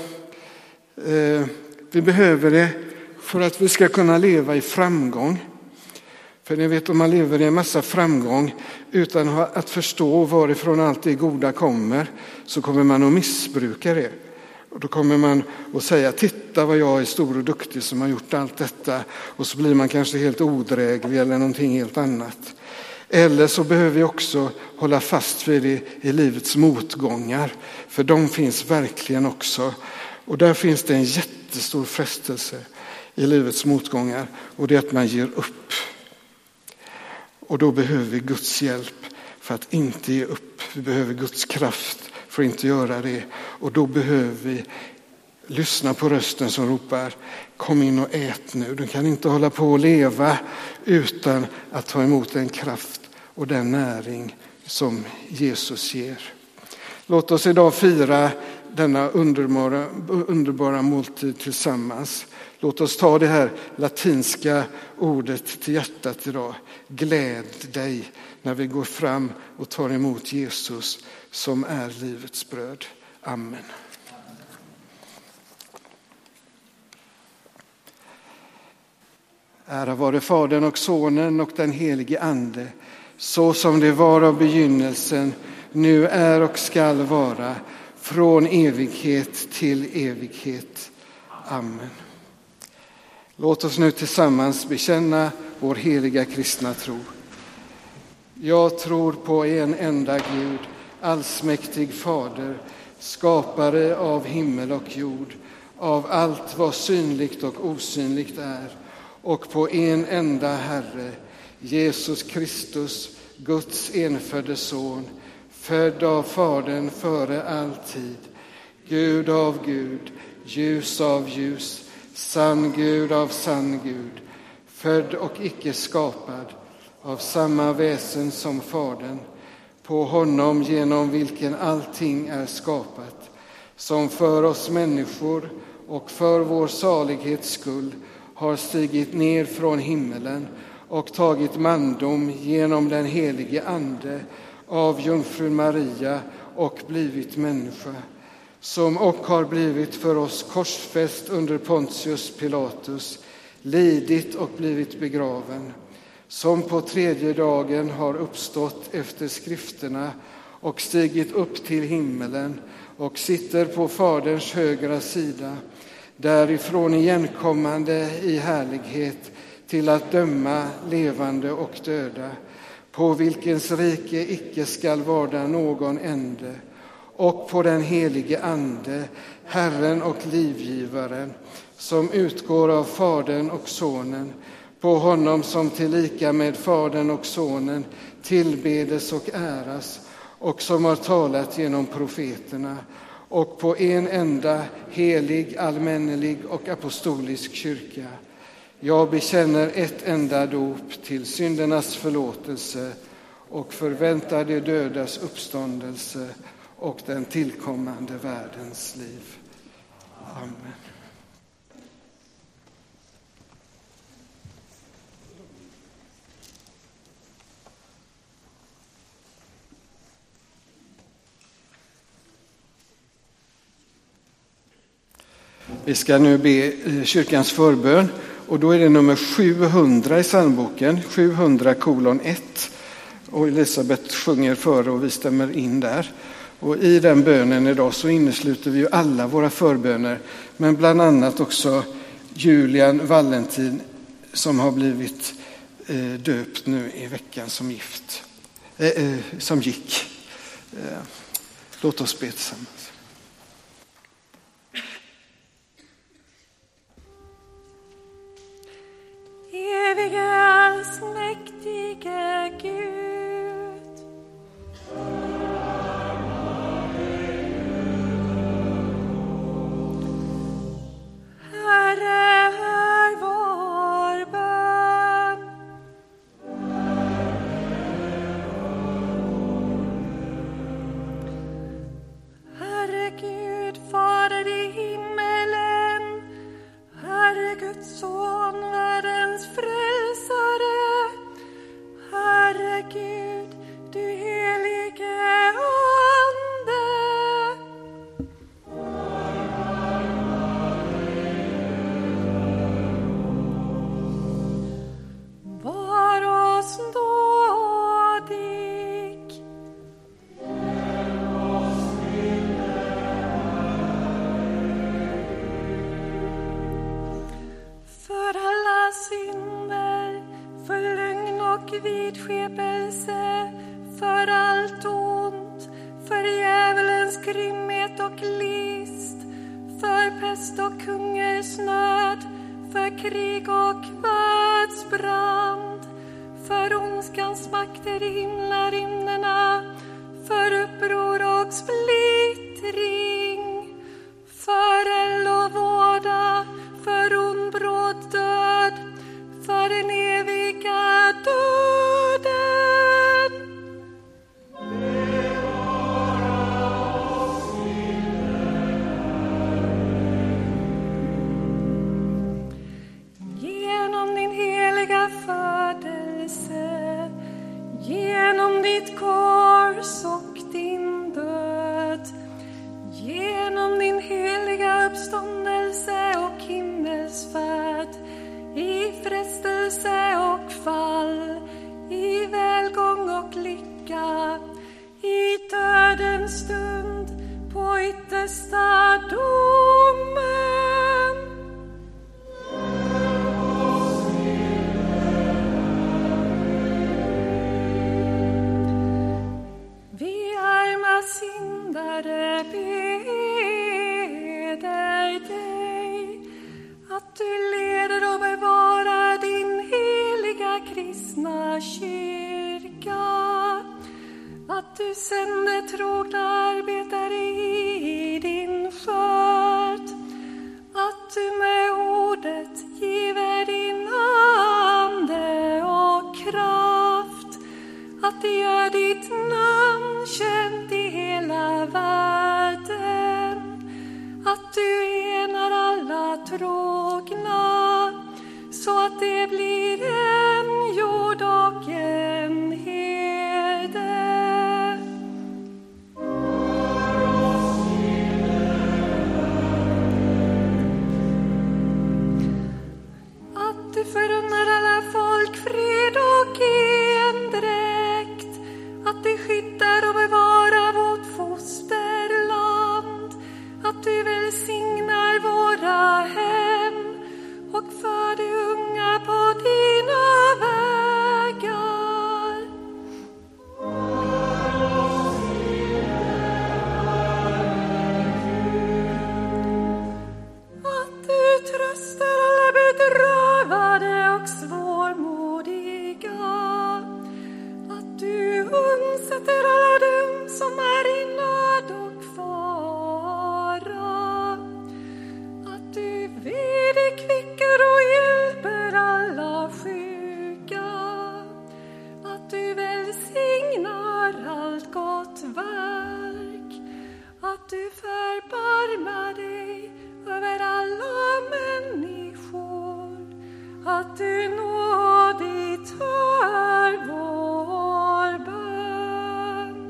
vi behöver det för att vi ska kunna leva i framgång. För ni vet, om man lever i en massa framgång utan att förstå varifrån allt det goda kommer, så kommer man att missbruka det. Och då kommer man att säga, titta vad jag är stor och duktig som har gjort allt detta. Och så blir man kanske helt odräglig eller någonting helt annat. Eller så behöver vi också hålla fast vid det i livets motgångar. För de finns verkligen också. Och där finns det en jättestor frestelse i livets motgångar. Och det är att man ger upp. Och då behöver vi Guds hjälp för att inte ge upp. Vi behöver Guds kraft för att inte göra det. Och då behöver vi lyssna på rösten som ropar, kom in och ät nu. Du kan inte hålla på och leva utan att ta emot den kraft och den näring som Jesus ger. Låt oss idag fira denna underbara måltid tillsammans. Låt oss ta det här latinska ordet till hjärtat idag. Gläd dig när vi går fram och tar emot Jesus som är livets bröd. Amen. Ära vare Fadern och Sonen och den helige Ande, så som det var av begynnelsen, nu är och skall vara, från evighet till evighet. Amen. Låt oss nu tillsammans bekänna vår heliga kristna tro. Jag tror på en enda Gud, allsmäktig Fader, skapare av himmel och jord, av allt vad synligt och osynligt är, och på en enda Herre, Jesus Kristus, Guds enfödde son, född av Fadern före all tid, Gud av Gud, ljus av ljus, sann Gud av sann Gud, född och icke skapad, av samma väsen som Fadern, på honom genom vilken allting är skapat, som för oss människor och för vår salighets skull har stigit ner från himmelen och tagit mandom genom den helige Ande av jungfrun Maria och blivit människa, som och har blivit för oss korsfäst under Pontius Pilatus, lidit och blivit begraven, som på 3:e dagen har uppstått efter skrifterna och stigit upp till himmelen och sitter på Faderns högra sida, därifrån igenkommande i härlighet till att döma levande och döda, på vilkens rike icke skall vara någon ände, och på den helige Ande, Herren och livgivaren, som utgår av Fadern och Sonen, på honom som tillika med Fadern och Sonen tillbedes och äras och som har talat genom profeterna och på en enda helig, allmännelig och apostolisk kyrka. Jag bekänner ett enda dop till syndernas förlåtelse och förväntar de dödas uppståndelse och den tillkommande världens liv. Amen. Vi ska nu be kyrkans förbön och då är det nummer 700 i psalmboken, 700:1. Och Elisabeth sjunger före och vi stämmer in där. Och i den bönen idag så innesluter vi ju alla våra förböner, men bland annat också Julian Valentin som har blivit döpt nu i veckan som gick. Låt oss be tillsammans. Evige allsmäktige Gud, Herre, hör vår bön. Herre Gud, Fader i himmelen, Herre Guds son, världens frälsare, Herre Gud, du helige Ande. Var oss nådig. För alla synder, för lögn och vidskepelse, för allt ont, för djävulens grymhet och list, för pest och hungersnöd, för krig och världsbrand, för ondskans makter i himlarymderna, för uppror och splittring, för eld och våda, för ond bråd död, för den eviga döden. Genom din heliga födelse, genom ditt kors och din död, genom din heliga uppståndelse och himmelsfärd, i frestelse och fall, i välgång och lycka, i dödens stund, på yttersta domen. Vi arma syndare beder dig att du leder och bevarar din heliga kristna kyrka, att du sänder trogna arbetare i din skörd, att du med ordet giver din ande och kraft, att du gör ditt namn känt i hela världen, att du enar alla trogna, så att det blir en jord och en herde. att du nådigt hör vår bön.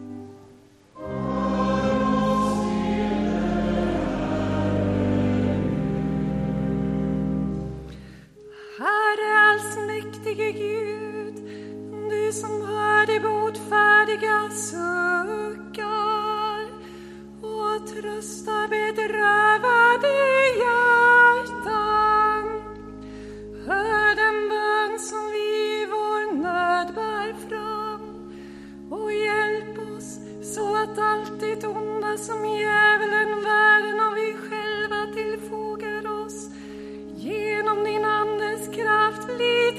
Herre allsmäktige Gud, du som hör de botfärdiga suckar och tröstar bedrövade hjärtan. Hör den bön som vi i vår nöd bär fram och hjälp oss så att allt det onda som djävulen, världen och vi själva tillfogar oss genom din andes kraft blir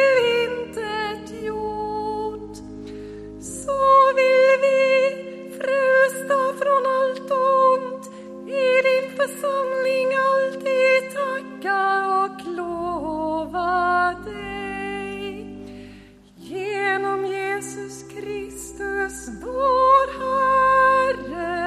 tillintetgjort. Så vill vi frälsta från allt ont i din församling alltid tacka och lova dig. Genom Jesus Kristus vår Herre.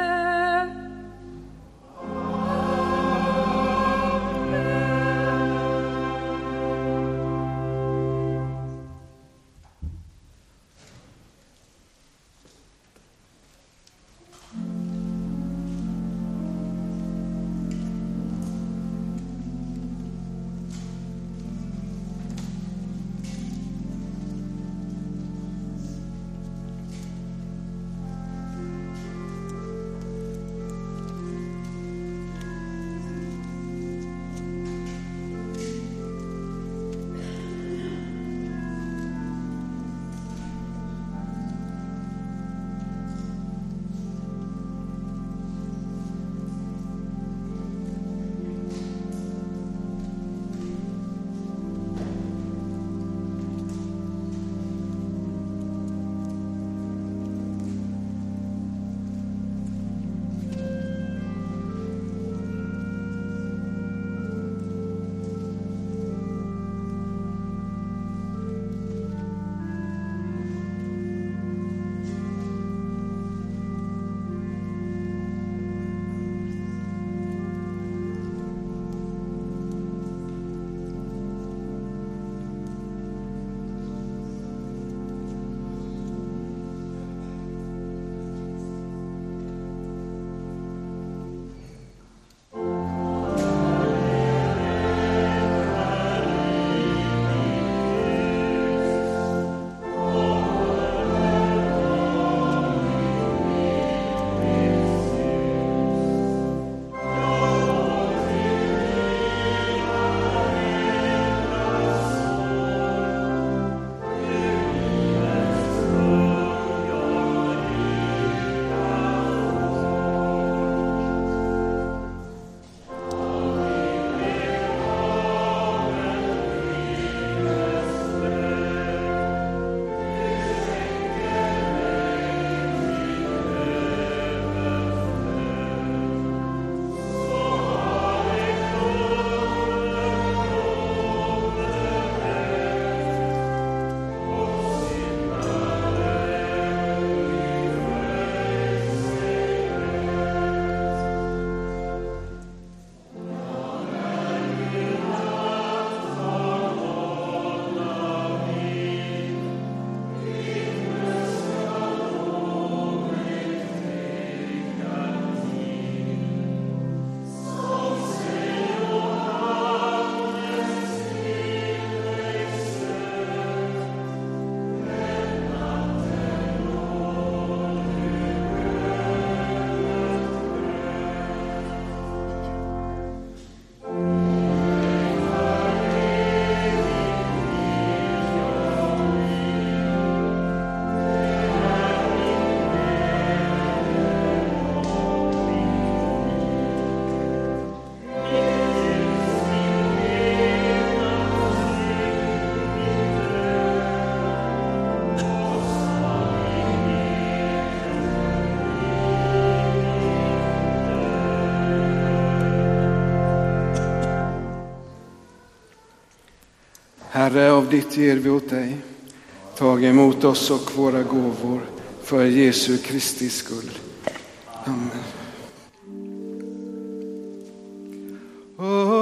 Herre, av ditt ger vi åt dig. Tag emot oss och våra gåvor för Jesu Kristi skull. Amen.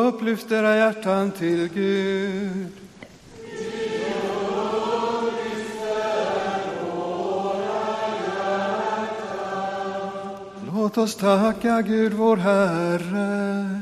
upp, lyft era hjärtan till Gud. Låt oss tacka Gud vår Herre.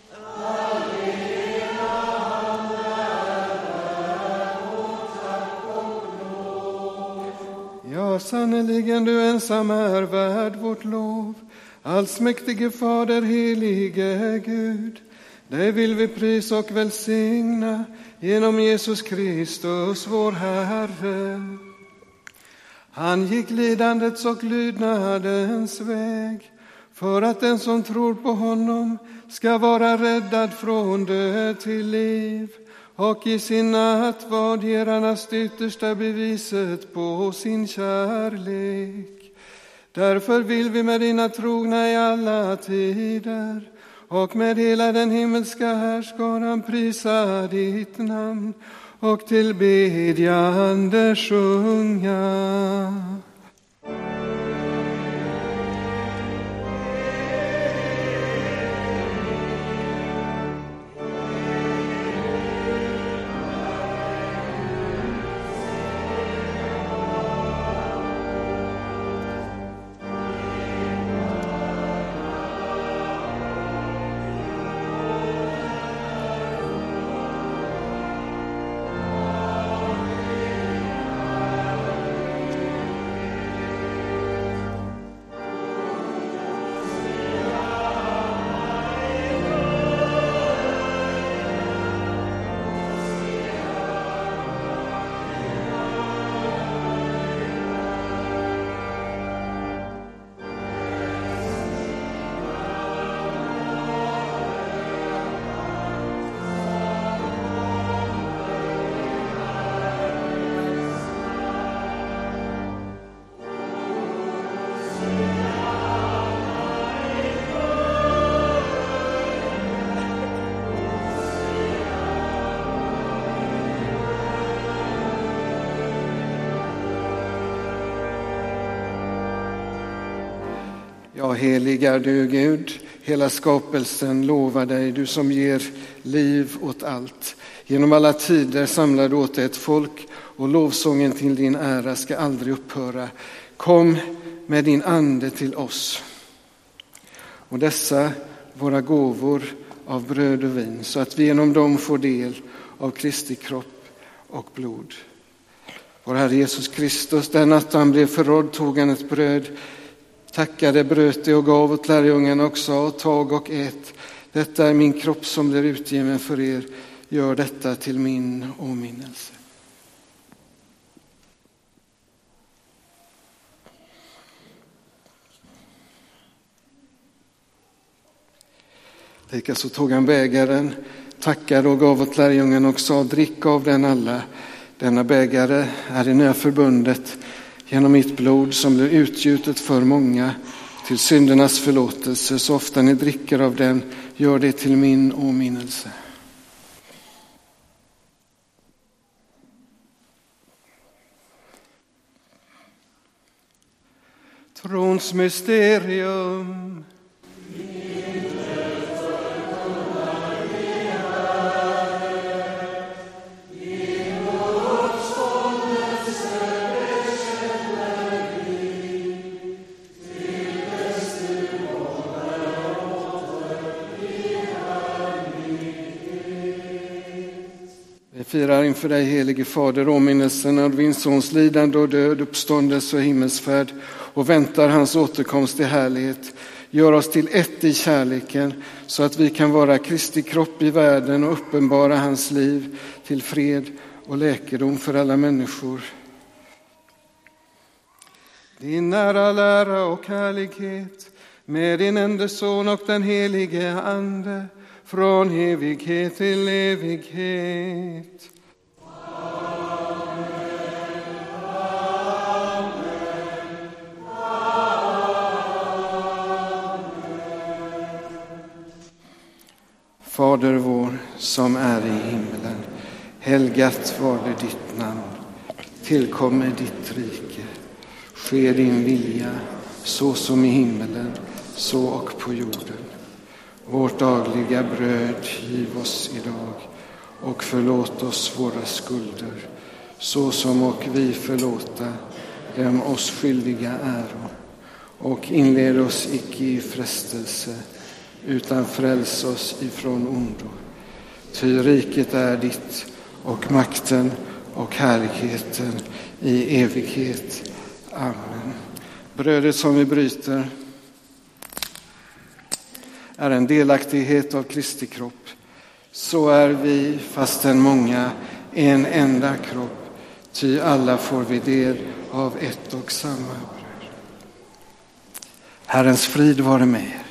Ja, sannerligen du ensam är värd vårt lov. Allsmäktige Fader, helige Gud, dig vill vi prisa och välsigna genom Jesus Kristus, vår Herre. Han gick lidandets och lydnadens väg, för att den som tror på honom ska vara räddad från död till liv. Och i sin nattvard ger han oss det yttersta beviset på sin kärlek. Därför vill vi med dina trogna i alla tider och med hela den himmelska härskaran prisa ditt namn och tillbedjande sjunga. Ja, helig är du Gud, hela skapelsen lovar dig, du som ger liv åt allt. Genom alla tider samlar du åt ett folk och lovsången till din ära ska aldrig upphöra. Kom med din ande till oss och dessa våra gåvor av bröd och vin, så att vi genom dem får del av Kristi kropp och blod. Vår Herre Jesus Kristus, den natt han blev förrådd tog han ett bröd, tackade, bröt det och gav åt lärjungarna och sa: tag och ät, detta är min kropp som blir utgiven för er, gör detta till min åminnelse. Likaså tog han bägaren, tackade och gav åt lärjungarna och sa: drick av den alla, denna bägare är det nya förbundet genom mitt blod som blir utgjutet för många till syndernas förlåtelse. Så ofta ni dricker av den, gör det till min åminnelse. Trons mysterium. Vi firar inför dig, helige Fader, åminnelsen av din sons lidande och död, uppståndelse och himmelsfärd, och väntar hans återkomst i härlighet. Gör oss till ett i kärleken, så att vi kan vara Kristi kropp i världen och uppenbara hans liv till fred och läkedom för alla människor. Din ära, lära och härlighet med din enda son och den helige ande, från evighet till evighet. Fader vår som är i himmelen, helgat var det ditt namn. Tillkommer ditt rike. Sker din vilja så som i himmelen, så och på jorden. Vårt dagliga bröd giv oss idag och förlåt oss våra skulder, så som och vi förlåta dem oss skyldiga äro. Och inled oss icke i frestelse, utan fräls oss ifrån ondo. Ty riket är ditt, och makten och härligheten i evighet. Amen. Brödet som vi bryter är en delaktighet av Kristi kropp. Så är vi, fastän många, en enda kropp, ty alla får vi del av ett och samma bröd. Herrens frid vare med er.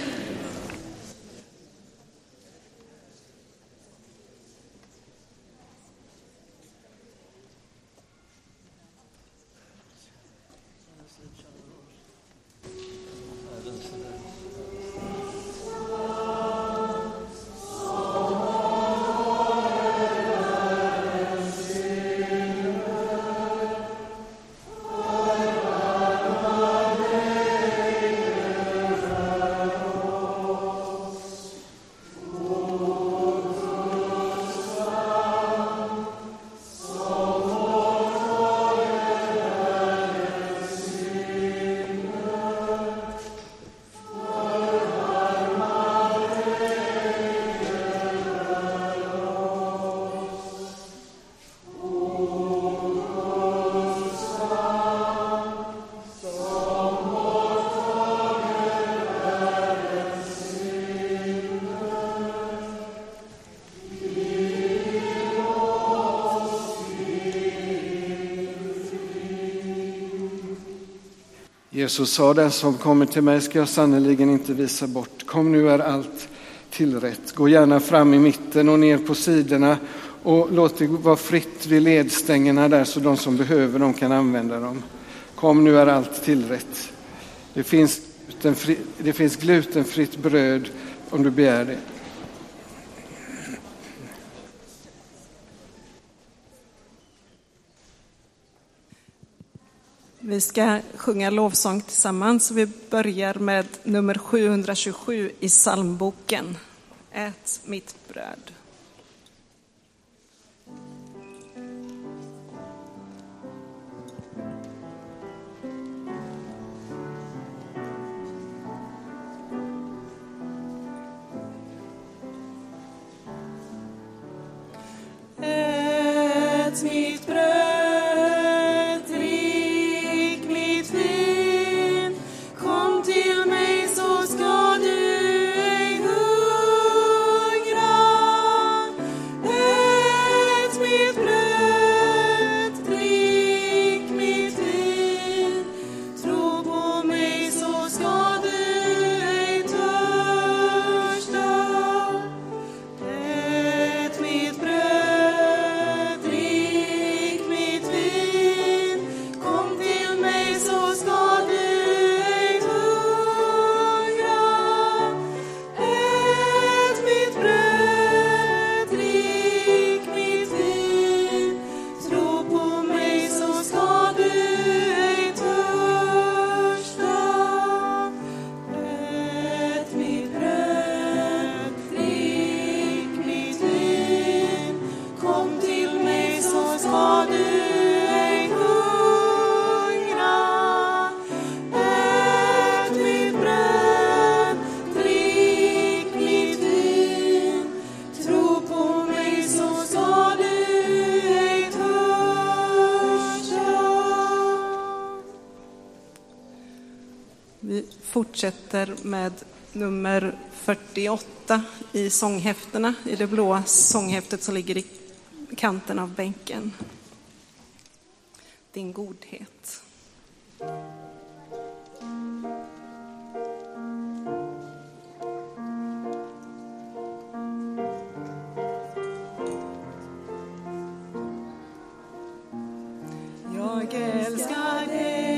Jesus sa, den som kommer till mig ska jag sannoliken inte visa bort. Kom, nu är allt tillrätt. Gå gärna fram i mitten och ner på sidorna och låt det vara fritt vid ledstängerna där, så de som behöver dem kan använda dem. Kom, nu är allt tillrätt. Det finns glutenfritt bröd om du begär det. Vi ska sjunga lovsång tillsammans. Vi börjar med nummer 727 i psalmboken. Ät mitt bröd. Ät mitt bröd. Fortsätter med nummer 48 i sånghäftena, i det blåa sånghäftet som ligger i kanten av bänken. Din godhet. Jag älskar dig.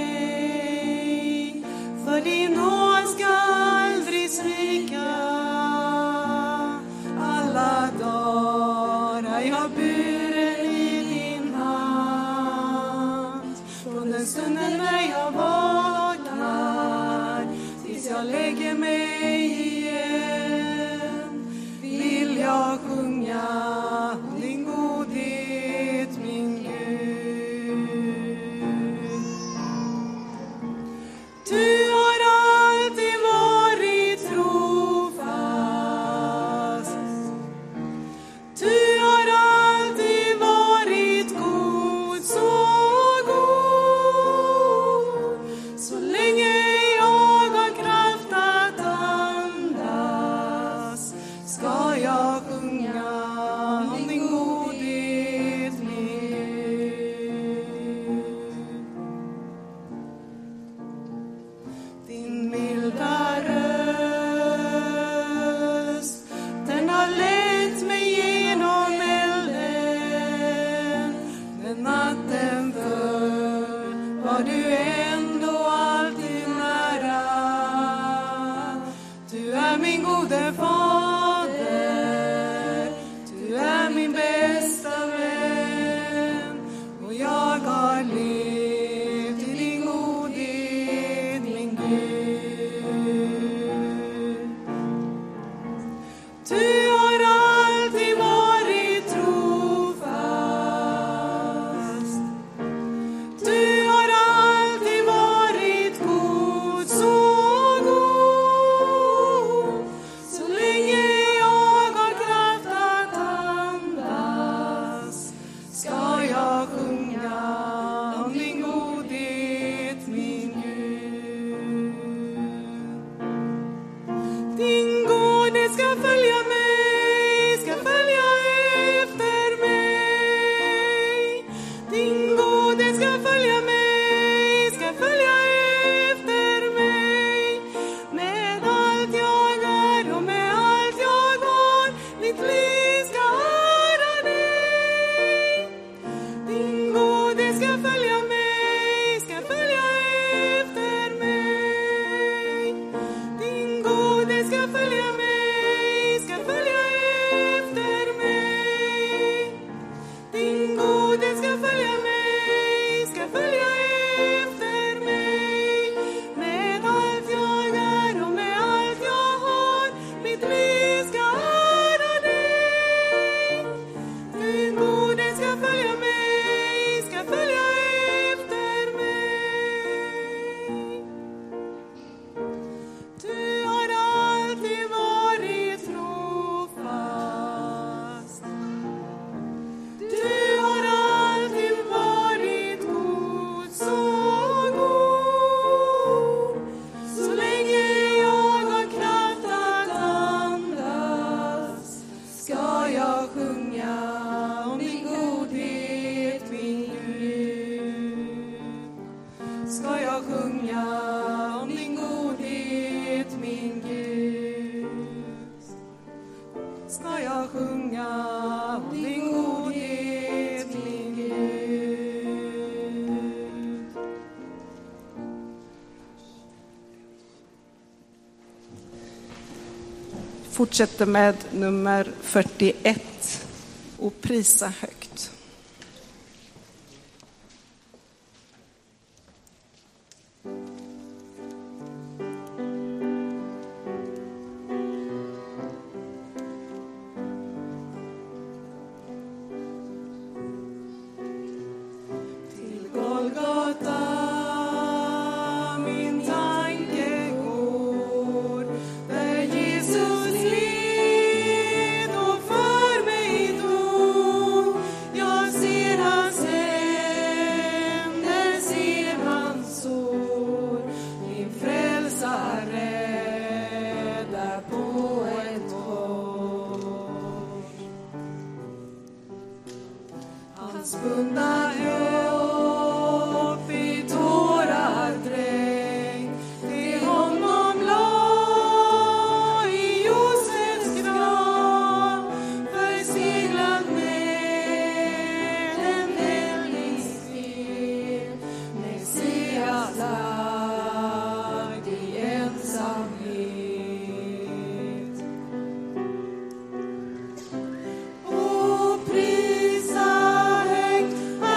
För din nåd ska aldrig svika. Alla dagar jag buren i din hand. Från den stunden när jag vaknar tills jag lägger mig igen. jag sjunga om din godhet, min Gud. Du har alltid varit trofast. Du har alltid varit god, så god. Så länge jag har kraft att andas ska jag sjunga om din godhet, min Gud. Din milda röst, den har lett mig genom elden. Men natten föll var du ändå alltid nära. Du är min gode fader, du är min bästa vän. Och jag har levt i din godhet, min Gud. Du har alltid varit trofast. Du har alltid varit god, så god. Så länge jag har kraft att andas ska jag sjunga om din godhet, min Gud. Din godhet ska följa mig, ska följa efter mig. Din godhet ska följa mig, ska följa efter mig. Med allt jag är och med allt jag har, mitt liv ska höra dig. Din godhet ska följa mig, ska följa efter mig. Din godhet ska följa mig, ska följa efter mig. Din godhet ska följa mig, ska följa efter mig. Med allt jag är och med allt jag har, mitt liv ska höra dig. Din godhet ska följa mig, ska följa efter mig. Du har alltid varit trofast. Du har alltid varit god, så god. Så länge jag har kraft att andas ska jag sjunga om din godhet, min Gud. Ska jag sjunga om din godhet, min Gud. Ska jag sjunga om din godhet, min Gud. Fortsätter med nummer 41 och prisa högt. Till Golgata min tanke går, där Jesus led och för mig dog. Jag ser hans händer, ser hans sår, min frälsare där på ett kors. Hans bundna upp i tårar dräng, det honom la i Josefs grav, förseglad med en helgningsfel, Messias lagd i ensamhet. Och prisa högt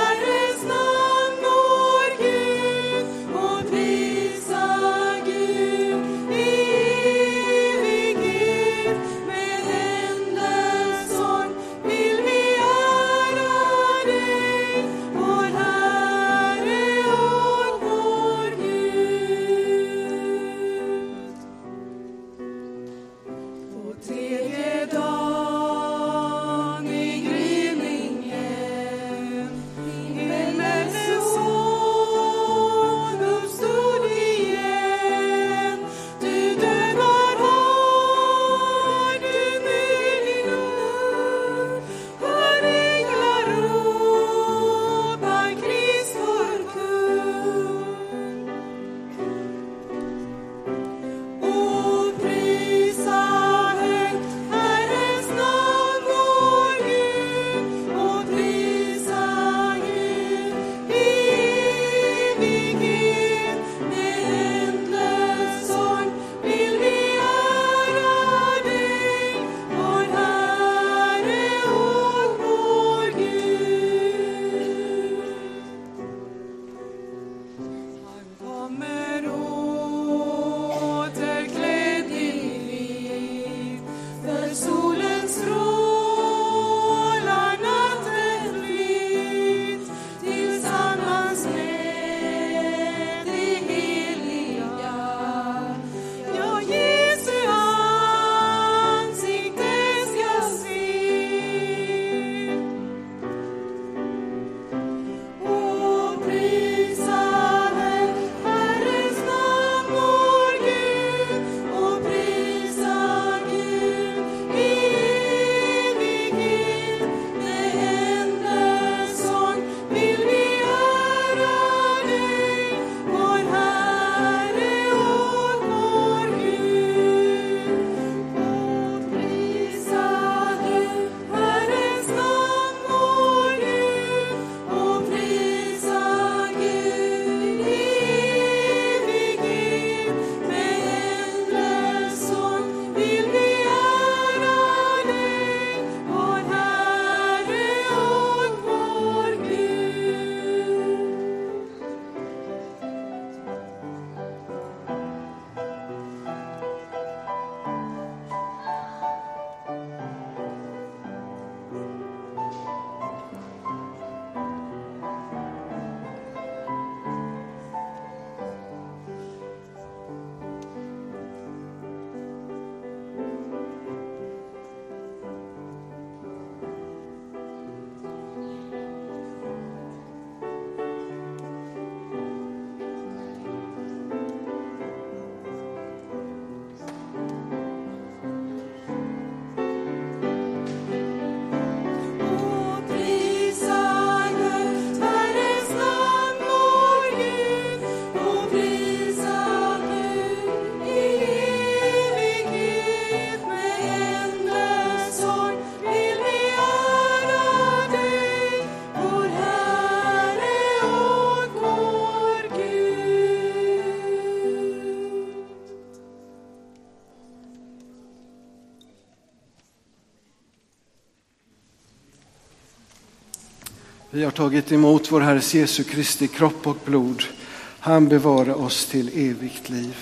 Vi har tagit emot vår Herres Jesu Kristi kropp och blod. Han bevarar oss till evigt liv.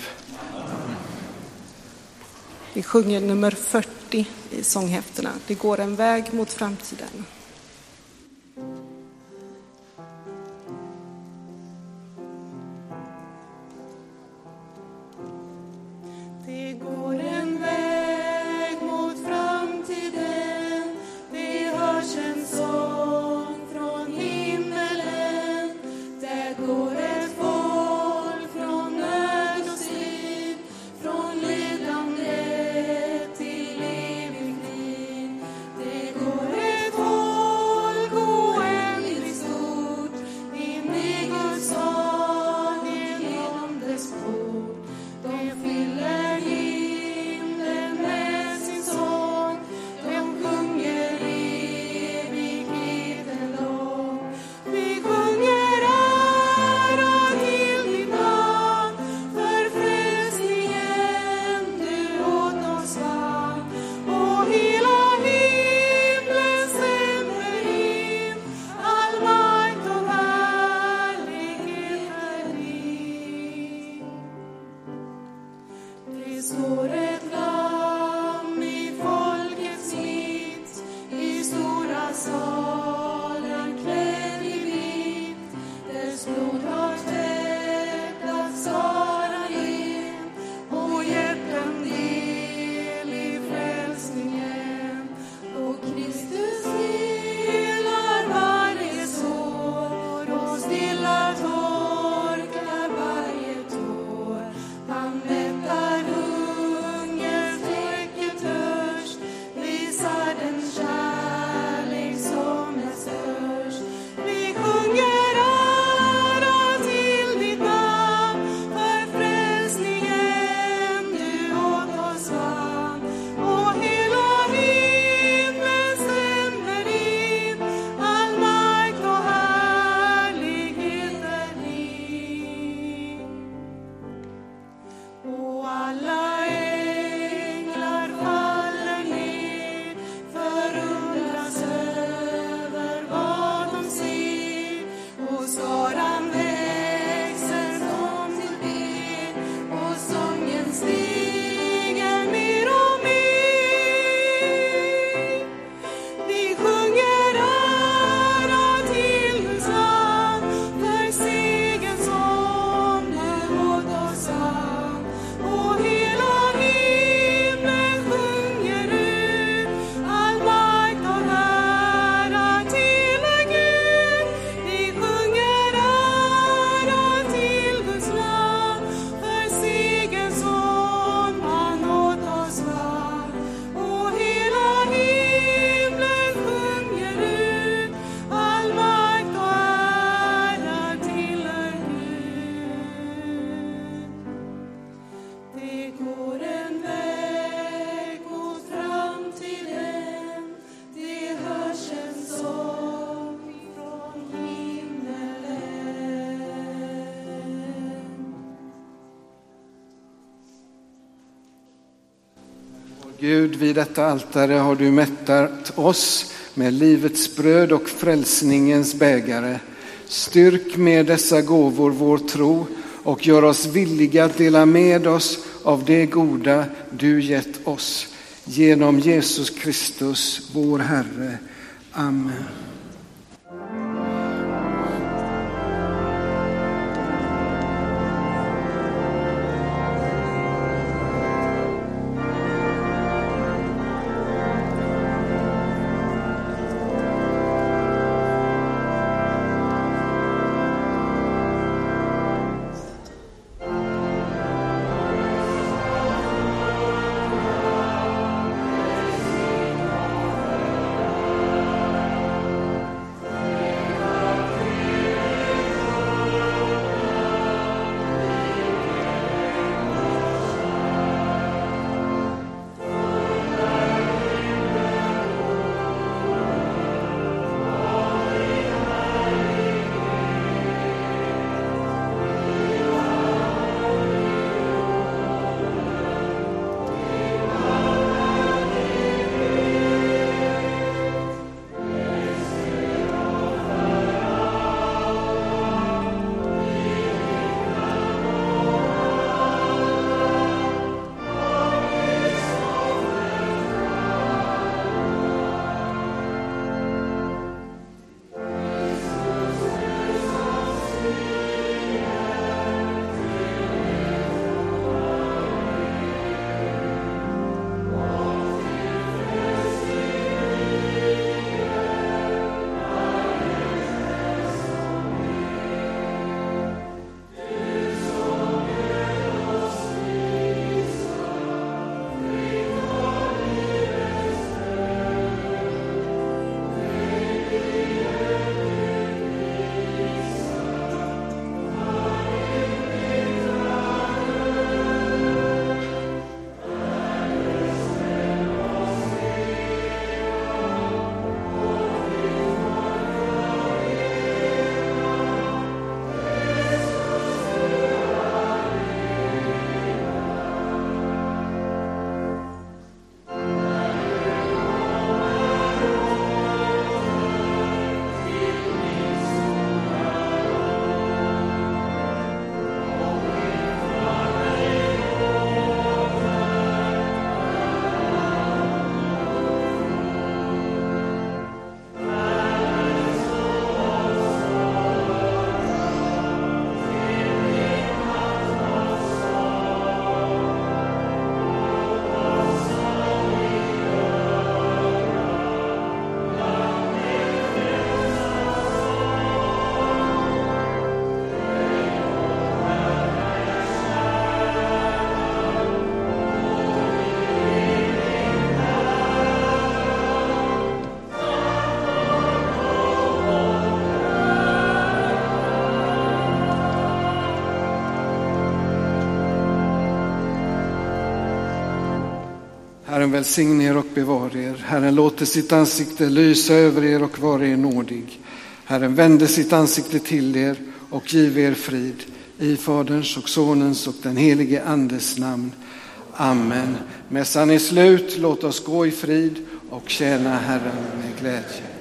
Vi sjunger nummer 40 i sånghäftena. Det går en väg mot framtiden. Det går en väg mot framtiden. Det hörs en sång från himmelen. Där går ett folk från nöd och strid, från lidande till evig frid. Det går ett folk oändligt stort in i Guds stad, genom dess port. De fyller himlen med sin sång. De sjunger evigheten lång. Vi sjunger ära till ditt namn, för frälsningen du åt oss vann. Och hela himlen stämmer in, all makt och härlighet är din. Det står ett lamm i folkets mitt, i stora salen klädd i vitt. Dess blod har tvättat skaran ren och gett dem del i frälsningen. Och Kristus helar varje sår och stillar torkar varje tår. Han mättar hunger, täcker törst, visar den kärlek som är störst. Vi sjunger ära till ditt namn, för frälsningen du åt oss vann. Och hela himlen stämmer in, all makt och härlighet är din. Och alla änglar faller ner, förundras över vad de ser. Och skaran växer som till ben, och sången stiger mer och mer. Vi sjunger ära till Guds namn, för segern som du åt oss vann. Och hela himlen sjunger ut, all makt och ära till Gud. Vi sjunger ära till Guds namn, för segern som han åt oss vann. Och hela himlen sjunger ut, all makt och ära till Gud. Det går en väg mot framtiden. Det hörs en sång från himmelen. Gud, vid detta altare har du mättat oss med livets bröd och frälsningens bägare. Styrk med dessa gåvor vår tro och gör oss villiga att dela med oss av det goda du gett oss. Genom Jesus Kristus, vår Herre. Amen. Herren välsigne er och bevara er. Herren låter sitt ansikte lysa över er och vara er nådig. Herren vände sitt ansikte till er och give er frid. I Faderns och Sonens och den helige Andes namn. Amen. Mässan är slut. Låt oss gå i frid och tjäna Herren med glädje.